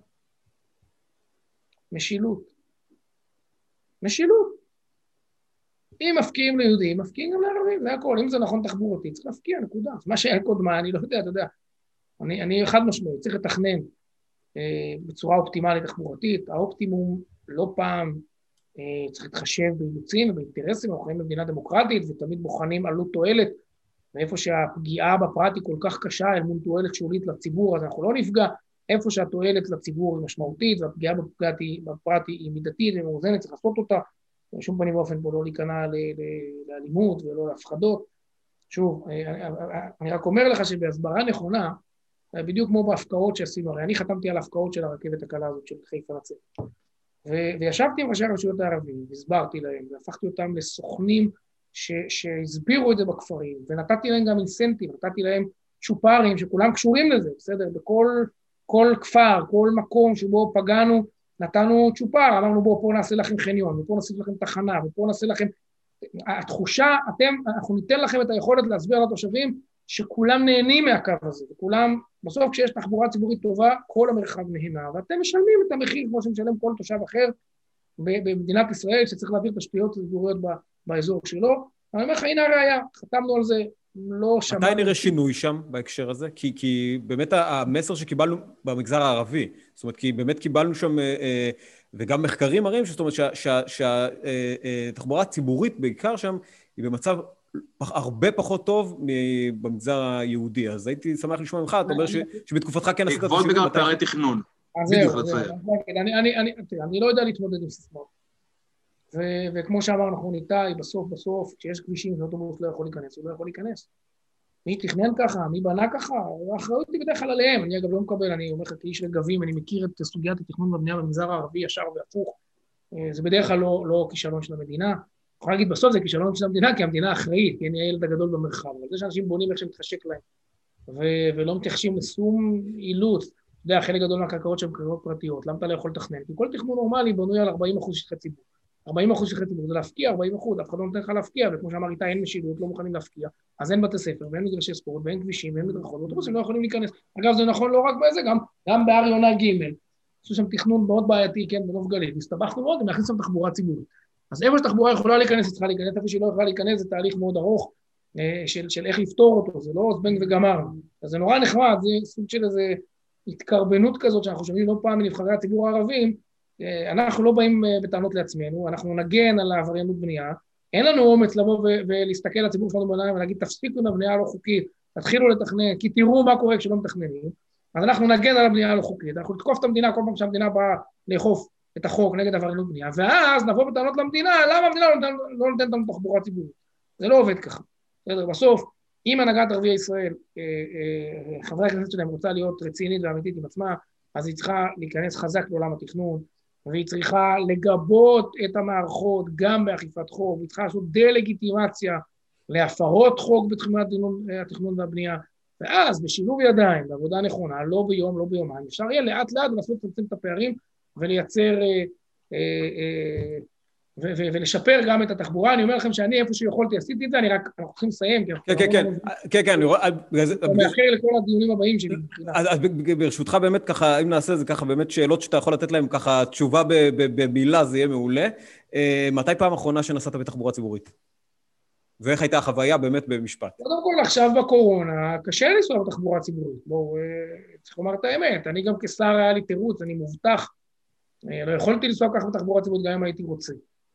משילות. אם מפקיעים ליהודים, מפקיעים גם לערבים, זה הכל. אם זה נכון תחבורתי, צריך להפקיע, נקודה. מה שהיה קודמה, אני לא יודע, אתה יודע. אני אחד משמעי, צריך לתכנן בצורה אופטימלית תחבורתית, האופטימום לא פעם צריך להתחשב באילוצים ובאינטרסים, אנחנו חיים במדינה דמוקרטית ותמיד בוחנים עלות תועלת, ואיפה שהפגיעה בפרט היא כל כך קשה אל מול תועלת שולית לציבור, אז אנחנו לא נפגע, איפה שהתועלת לציבור היא משמעותית והפגיעה בפרט היא מידתית ומאוזנת, צריך לעשות אותה, שום פנים ואופן פה לא להיכנע לאלימות ולא להפחדות. שוב, אני רק אומר לך שבהסברה נכונה, בדיוק כמו בהפקעות שעשינו, הרי אני חתמתי על ההפקעות של הרכבת הקלה הזאת של חיפה נצרת. וישבתי עם ראשי הרשויות הערבים, הסברתי להם, והפכתי אותם לסוכנים שהסבירו את זה בכפרים, ונתתי להם גם אינסנטיב, נתתי להם צ'ופרים שכולם קשורים לזה, בסדר? בכל כפר, כל מקום שבו פגענו, נתנו צ'ופר, אמרנו בואו נעשה לכם חניון, ופה נעשה לכם תחנה, ופה נעשה לכם... התחושה, אנחנו ניתן לכם את היכולת להסביר לתושבים שכולם נהנים מהקו הזה, וכולם, בסוף כשיש תחבורה ציבורית טובה, כל המרחב נהנה, ואתם משלמים את המחיר כמו שמשלם כל תושב אחר במדינת ישראל, שצריך להעביר תשתיות ציבוריות באזור שלו. אני אומר לך, הנה הראיה, חתמנו על זה, לא שמענו... מתי נראה שינוי שם בהקשר הזה? כי באמת המסר שקיבלנו במגזר הערבי, זאת אומרת, כי באמת קיבלנו שם, וגם מחקרים מראים, זאת אומרת שהתחבורה הציבורית בעיקר שם, היא במצב הרבה פחות טוב במגזר היהודי. אז הייתי שמח לשמוע ממך, אתה אומר שבתקופתך כן עשית... בעקבות בגלל פערי תכנון. אני לא יודע להתמודד עם סיסמאות. וכמו שאמרנו, אנחנו ניתאי, בסוף, כשיש כבישים שאוטובוס לא יכול להיכנס, הוא לא יכול להיכנס. מי תכנן ככה, מי בנה ככה, האחריות היא בדרך כלל עליהם. אני אגב לא מקבל, אני אומר לך כאיש רגבים, אני מכיר את סוגיית התכנון והבנייה במגזר הערבי ישר והפוך. זה בדרך כלל לא כישלון של המדינה. אני יכול להגיד בסוף זה כישלון של המדינה, כי המדינה אחראית, כי אני הילד הגדול במרחב. אבל זה שאנשים בונים איך שמתחשק להם, ולא מתייחסים לשום אילוץ. אתה יודע, חלק גדול מהקרקעות שהן קרקעות פרטיות, למה אתה לא יכול לתכנן? כי כל תכנון נורמלי בנוי על 40% שטחי ציבור. 40% שטחי ציבור זה להפקיע, 40%, אף אחד לא נותן לך להפקיע, וכמו שאמר איתה, אין משילות, לא מוכנים להפקיע, אז אין בתי ספר, ואין מגרשי ספורט, ואין כבישים, ואין מדרכות, ואוטובוסים לא יכולים להיכנס. אגב, זה נכון לא רק בזה, גם בהר יונה ג' עשו שם תכנון מאוד בעייתי, כן, בנוף גליל, הסתבכנו מאוד, להכניס שם תחבורה ציבורית. אז איפה שתחבורה יכולה להיכנס, היא צריכה להיכנס, איפה שהיא לא יכולה להיכנס, זה תהליך מאוד ארוך, של איך לפתור אותו, זה לא זבנג וגמר. אז זה נורא נחמד, זה סוג של איזה התקרבנות כזאת שאנחנו שומעים לא פעם מנבחרי הציבור הערבים, אנחנו לא באים בטענות לעצמנו, אנחנו נגן על העבריינות בנייה, אין לנו אומץ לבוא ולהסתכל לציבור שלנו בעיניים ולהגיד, תפסיקו עם הבנייה הלא חוקית, תתחילו לתכנן, כי תראו מה קורה כשלא מתכננים, אז אנחנו נגן על הבנייה הלא חוקית, אנחנו נתקוף את המדינה כל פעם שהמדינה באה לאכוף את החוק נגד עבריינות בנייה, ואז נבוא בטענות למדינה, למה המדינה לא נותנת לנו תחבורה ציבורית? זה לא עובד ככה. בסוף, אם הנהגת ערביי ישראל, חברי הכנסת שלהם רוצה להיות רצינית ואמיתית עם עצמה, אז היא צריכה להיכנס חזק לעולם התכנון, והיא צריכה לגבות את המערכות גם באכיפת חוק, והיא צריכה לעשות דה-לגיטימציה להפרות חוק בתחום התכנון והבנייה, ואז בשילוב ידיים, בעבודה נכונה, לא ביום, לא ביומיים, אפשר יהיה לאט לאט לנסות לצמצם את הפערים ולייצר ולשפר גם את התחבורה. אני אומר לכם שאני איפה שיכולתי עשיתי את זה, אנחנו צריכים לסיים. כן, אני רואה... אני מאחר לכל הדיונים הבאים שלי. אז ברשותך באמת ככה, אם נעשה זה ככה, באמת שאלות שאתה יכול לתת להם ככה, תשובה במילה, זה יהיה מעולה. מתי פעם אחרונה שנסעת בתחבורה ציבורית? ואיך הייתה החוויה באמת במשפט? קודם כל, עכשיו בקורונה, קשה לנסוע בתחבורה ציבורית. בואו, צריך לומר את האמת. אני גם כשר היה לי תירוץ, אני מובטח. לא יכולתי לנסוע ככה בתחבורה ציבורית גם אם הייתי רוצה.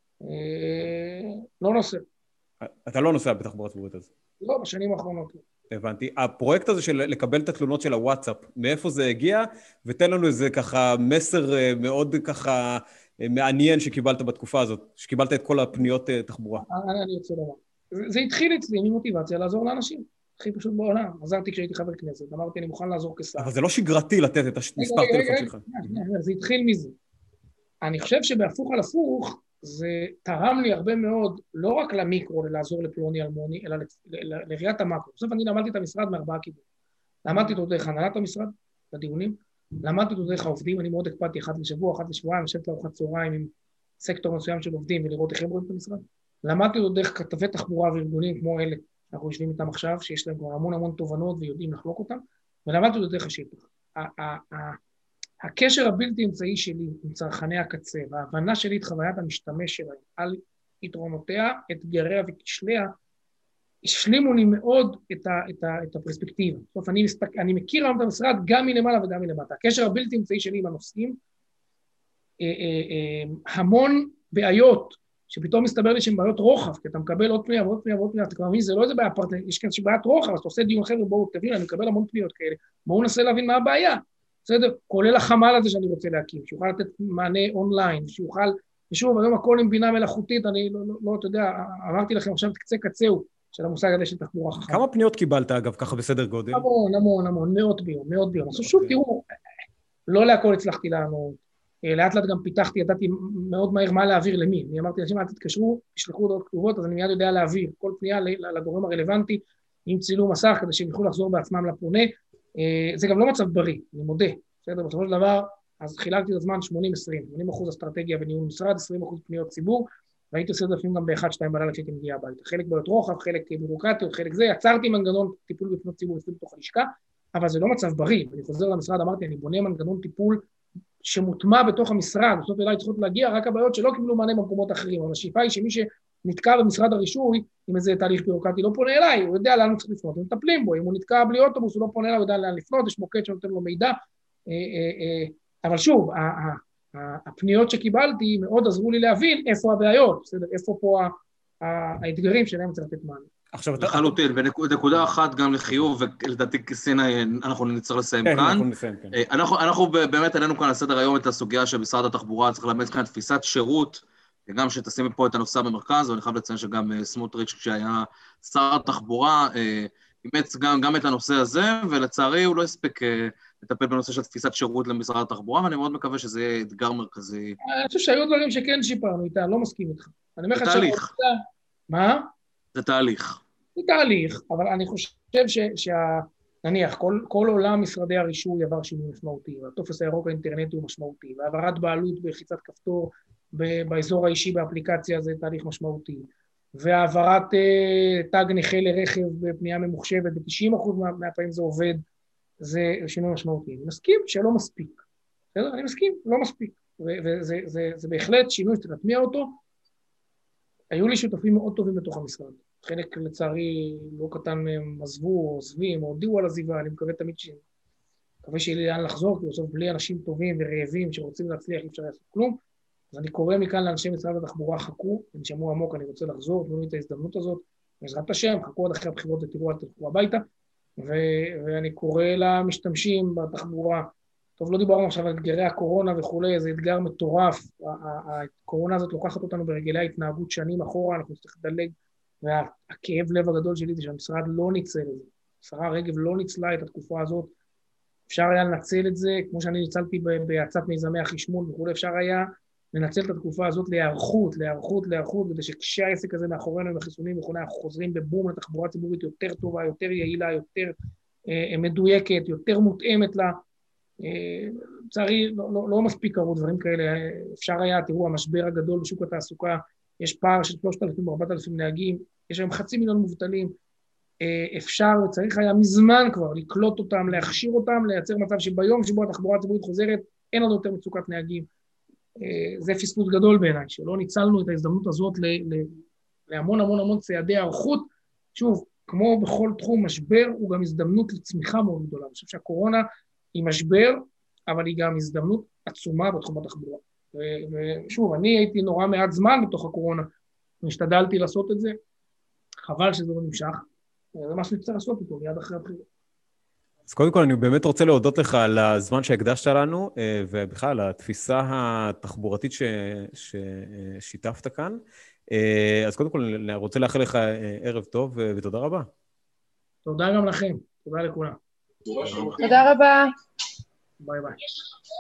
לא נוסע. אתה לא נוסע בתחבורה ציבורית אז? לא, בשנים האחרונות. הבנתי. הפרויקט הזה של לקבל את התלונות של הוואטסאפ, מאיפה זה הגיע? ותן לנו איזה ככה מסר מאוד ככה מעניין שקיבלת בתקופה הזאת, שקיבלת את כל הפניות תחבורה. אני רוצה לומר. זה התחיל אצלי ממוטיבציה לעזור לאנשים. הכי פשוט בעולם. עזרתי כשהייתי חבר כנסת, אמרתי אני מוכן לעזור כשר. אבל זה לא שגרתי לתת את המספר טלפון שלך. זה התחיל מזה. אני חושב שבהפוך על הפוך, זה תרם לי הרבה מאוד, לא רק למיקרו, לעזור לפלוני אלמוני, אלא לראיית המקרו. בסוף אני למדתי את המשרד מארבעה כיוונים. למדתי אותו דרך הנהלת המשרד, בדיונים, למדתי אותו דרך העובדים, אני מאוד הקפדתי אחת לשבוע, אחת לשבועיים, לשבת לארוחת צהריים עם סקטור מסוים של עובדים ולראות איך הם רואים את המשרד. למדתי אותו דרך כתבי תחבורה וארגונים כמו אלה, אנחנו יושבים איתם עכשיו, שיש להם כבר המון תובנות ויודעים לחלוק אותם, ולמדתי אותו דרך השטח. הקשר הבלתי אמצעי שלי עם צרכני הקצה, וההבנה שלי את חוויית המשתמש שלהם, על יתרונותיה, אתגריה וכשליה, השלימו לי מאוד את הפרספקטיבה. בסוף אני מכיר היום את המשרד גם מלמעלה וגם מלמטה. הקשר הבלתי אמצעי שלי עם הנושאים, המון בעיות, שפתאום מסתבר לי שהן בעיות רוחב, כי אתה מקבל עוד פניה ועוד פניה ועוד פניה, אתה כבר מבין, זה לא איזה בעיה פרטנית, יש כאן בעיית רוחב, אז אתה עושה דיון אחר ובואו תבין, אני מקבל המון פניות כאלה, בואו ננסה להבין מה הבעיה. בסדר? כולל החמ"ל הזה שאני רוצה להקים, שיוכל לתת מענה אונליין, שיוכל ושוב, היום הכל עם בינה מלאכותית, אני לא, אתה יודע, אמרתי לכם עכשיו את קצה קצהו של המושג הזה של תחבורה חכמה. כמה פניות קיבלת, אגב, ככה בסדר גודל? המון, מאות ביום. אז שוב, תראו, לא להכל הצלחתי לענות, לאט לאט גם פיתחתי, ידעתי מאוד מהר מה להעביר למי. אני אמרתי, אנשים, אל תתקשרו, תשלחו הודעות כתובות, אז אני מיד יודע להעביר כל פנייה לגורם הרלוונטי, עם צילום מסך, כדי שהם יוכלו לחזור בעצמם לפונה. זה גם לא מצב בריא, אני מודה. בסדר, בסופו של דבר, אז חילקתי את הזמן 80-20, 80% אסטרטגיה וניהול משרד, 20% פניות ציבור, והייתי עושה את זה לפעמים גם ב-1-2 בלילה כשהייתי מגיע הביתה. חלק בעיות רוחב, חלק בירוקרטיות, חלק זה, יצרתי מנגנון טיפול בפניות ציבור לפני בתוך הלשכה, אבל זה לא מצב בריא. אני חוזר למשרד, אמרתי, אני בונה מנגנון טיפול שמוטמע בתוך המשרד, בסוף אליי צריכות להגיע רק הבעיות שלא קיבלו מענה במקומות אחרים, אבל השאיפה היא שמי שנתקע במשרד הרישוי, עם איזה תהליך בירוקרטי לא פונה אליי, הוא יודע לאן הוא צריך לפנות, הם מטפלים בו, אם הוא נתקע בלי אוטובוס, הוא לא פונה אליי, הוא יודע לאן לפנות, יש מוקד שנותן לו מידע, אבל שוב, הפניות שקיבלתי מאוד עזרו לי להבין איפה הבעיות, בסדר? איפה פה האתגרים שלהם צריך לתת מענה. לחלוטין, ונקודה אחת גם לחיוב, ולדעתי סיני, אנחנו נצטרך לסיים כאן. אנחנו באמת עלינו כאן על סדר היום את הסוגיה של משרד התחבורה, צריך לאמץ כאן תפיסת שירות, גם שתשימי פה את הנושא במרכז, ואני חייב לציין שגם סמוטריץ' כשהיה שר התחבורה, אימץ גם את הנושא הזה, ולצערי הוא לא הספיק לטפל בנושא של תפיסת שירות למשרד התחבורה, ואני מאוד מקווה שזה יהיה אתגר מרכזי. אני חושב שהיו דברים שכן שיפרנו איתה, לא מסכים איתך. זה תהליך. מה? זה תהליך. זה תהליך, אבל אני חושב נניח, כל עולם משרדי הרישוי עבר שינוי משמעותי, והטופס הירוק האינטרנטי הוא משמעותי, והעברת בעלות בלחיצת כפתור באזור האישי באפליקציה זה תהליך משמעותי, והעברת תג נכה לרכב בפנייה ממוחשבת, ב-90% מהפעמים זה עובד, זה שינוי משמעותי. אני מסכים שלא מספיק. בסדר? אני מסכים, לא מספיק. וזה בהחלט שינוי שצריך להטמיע אותו. היו לי שותפים מאוד טובים בתוך המשרד. חלק לצערי לא קטן מהם עזבו או עוזבים או הודיעו על עזיבה, אני מקווה תמיד מקווה שיהיה לי לאן לחזור, כי בסוף בלי אנשים טובים ורעבים שרוצים להצליח אי אפשר לעשות כלום. אז אני קורא מכאן לאנשי משרד התחבורה, חכו, תנשמו עמוק, אני רוצה לחזור, תנו לי את ההזדמנות הזאת, בעזרת השם, חכו עד אחרי הבחירות ותראו אל תלכו הביתה, ואני קורא למשתמשים בתחבורה, טוב, לא דיברנו עכשיו על אתגרי הקורונה וכולי, זה אתגר מטורף, הקורונה הזאת לוקחת אותנו ברגלי ההתנהגות שנים אחורה, אנחנו צריכים לדלג, והכאב לב הגדול שלי זה שהמשרד לא ניצל את זה, השרה רגב לא ניצלה את התקופה הזאת, אפשר היה לנצל את זה, כמו שאני ניצלתי בהצעת מיזמי החשמול וכולי, אפשר היה לנצל את התקופה הזאת להיערכות, כדי שכשהעסק הזה מאחורינו עם החיסונים וכולי, אנחנו חוזרים בבום לתחבורה ציבורית יותר טובה, יותר יעילה, יותר מדויקת, יותר מותאמת לה, לצערי לא מספיק קרו דברים כאלה, אפשר היה, תראו, המשבר הגדול בשוק התעסוקה, יש פער של 3,000-4,000 נהגים, יש היום 500,000 מובטלים, אפשר וצריך היה מזמן כבר לקלוט אותם, להכשיר אותם, לייצר מצב שביום שבו התחבורה הציבורית חוזרת, אין לנו יותר מצוקת נהגים. זה פספוס גדול בעיניי, שלא ניצלנו את ההזדמנות הזאת להמון צעדי הערכות. שוב, כמו בכל תחום, משבר הוא גם הזדמנות לצמיחה מאוד גדולה. אני חושב שהקורונה היא משבר, אבל היא גם הזדמנות עצומה בתחום התחבורה. ושוב, אני הייתי נורא מעט זמן בתוך הקורונה, והשתדלתי לעשות את זה, חבל שזה לא נמשך, זה משהו שצריך לעשות אותו מיד אחרי הבחירות. אז קודם כל, אני באמת רוצה להודות לך על הזמן שהקדשת לנו, ובכלל, על התפיסה התחבורתית ששיתפת כאן. אז קודם כל, אני רוצה לאחל לך ערב טוב, ותודה רבה. תודה גם לכם, תודה לכולם. תודה רבה. ביי ביי.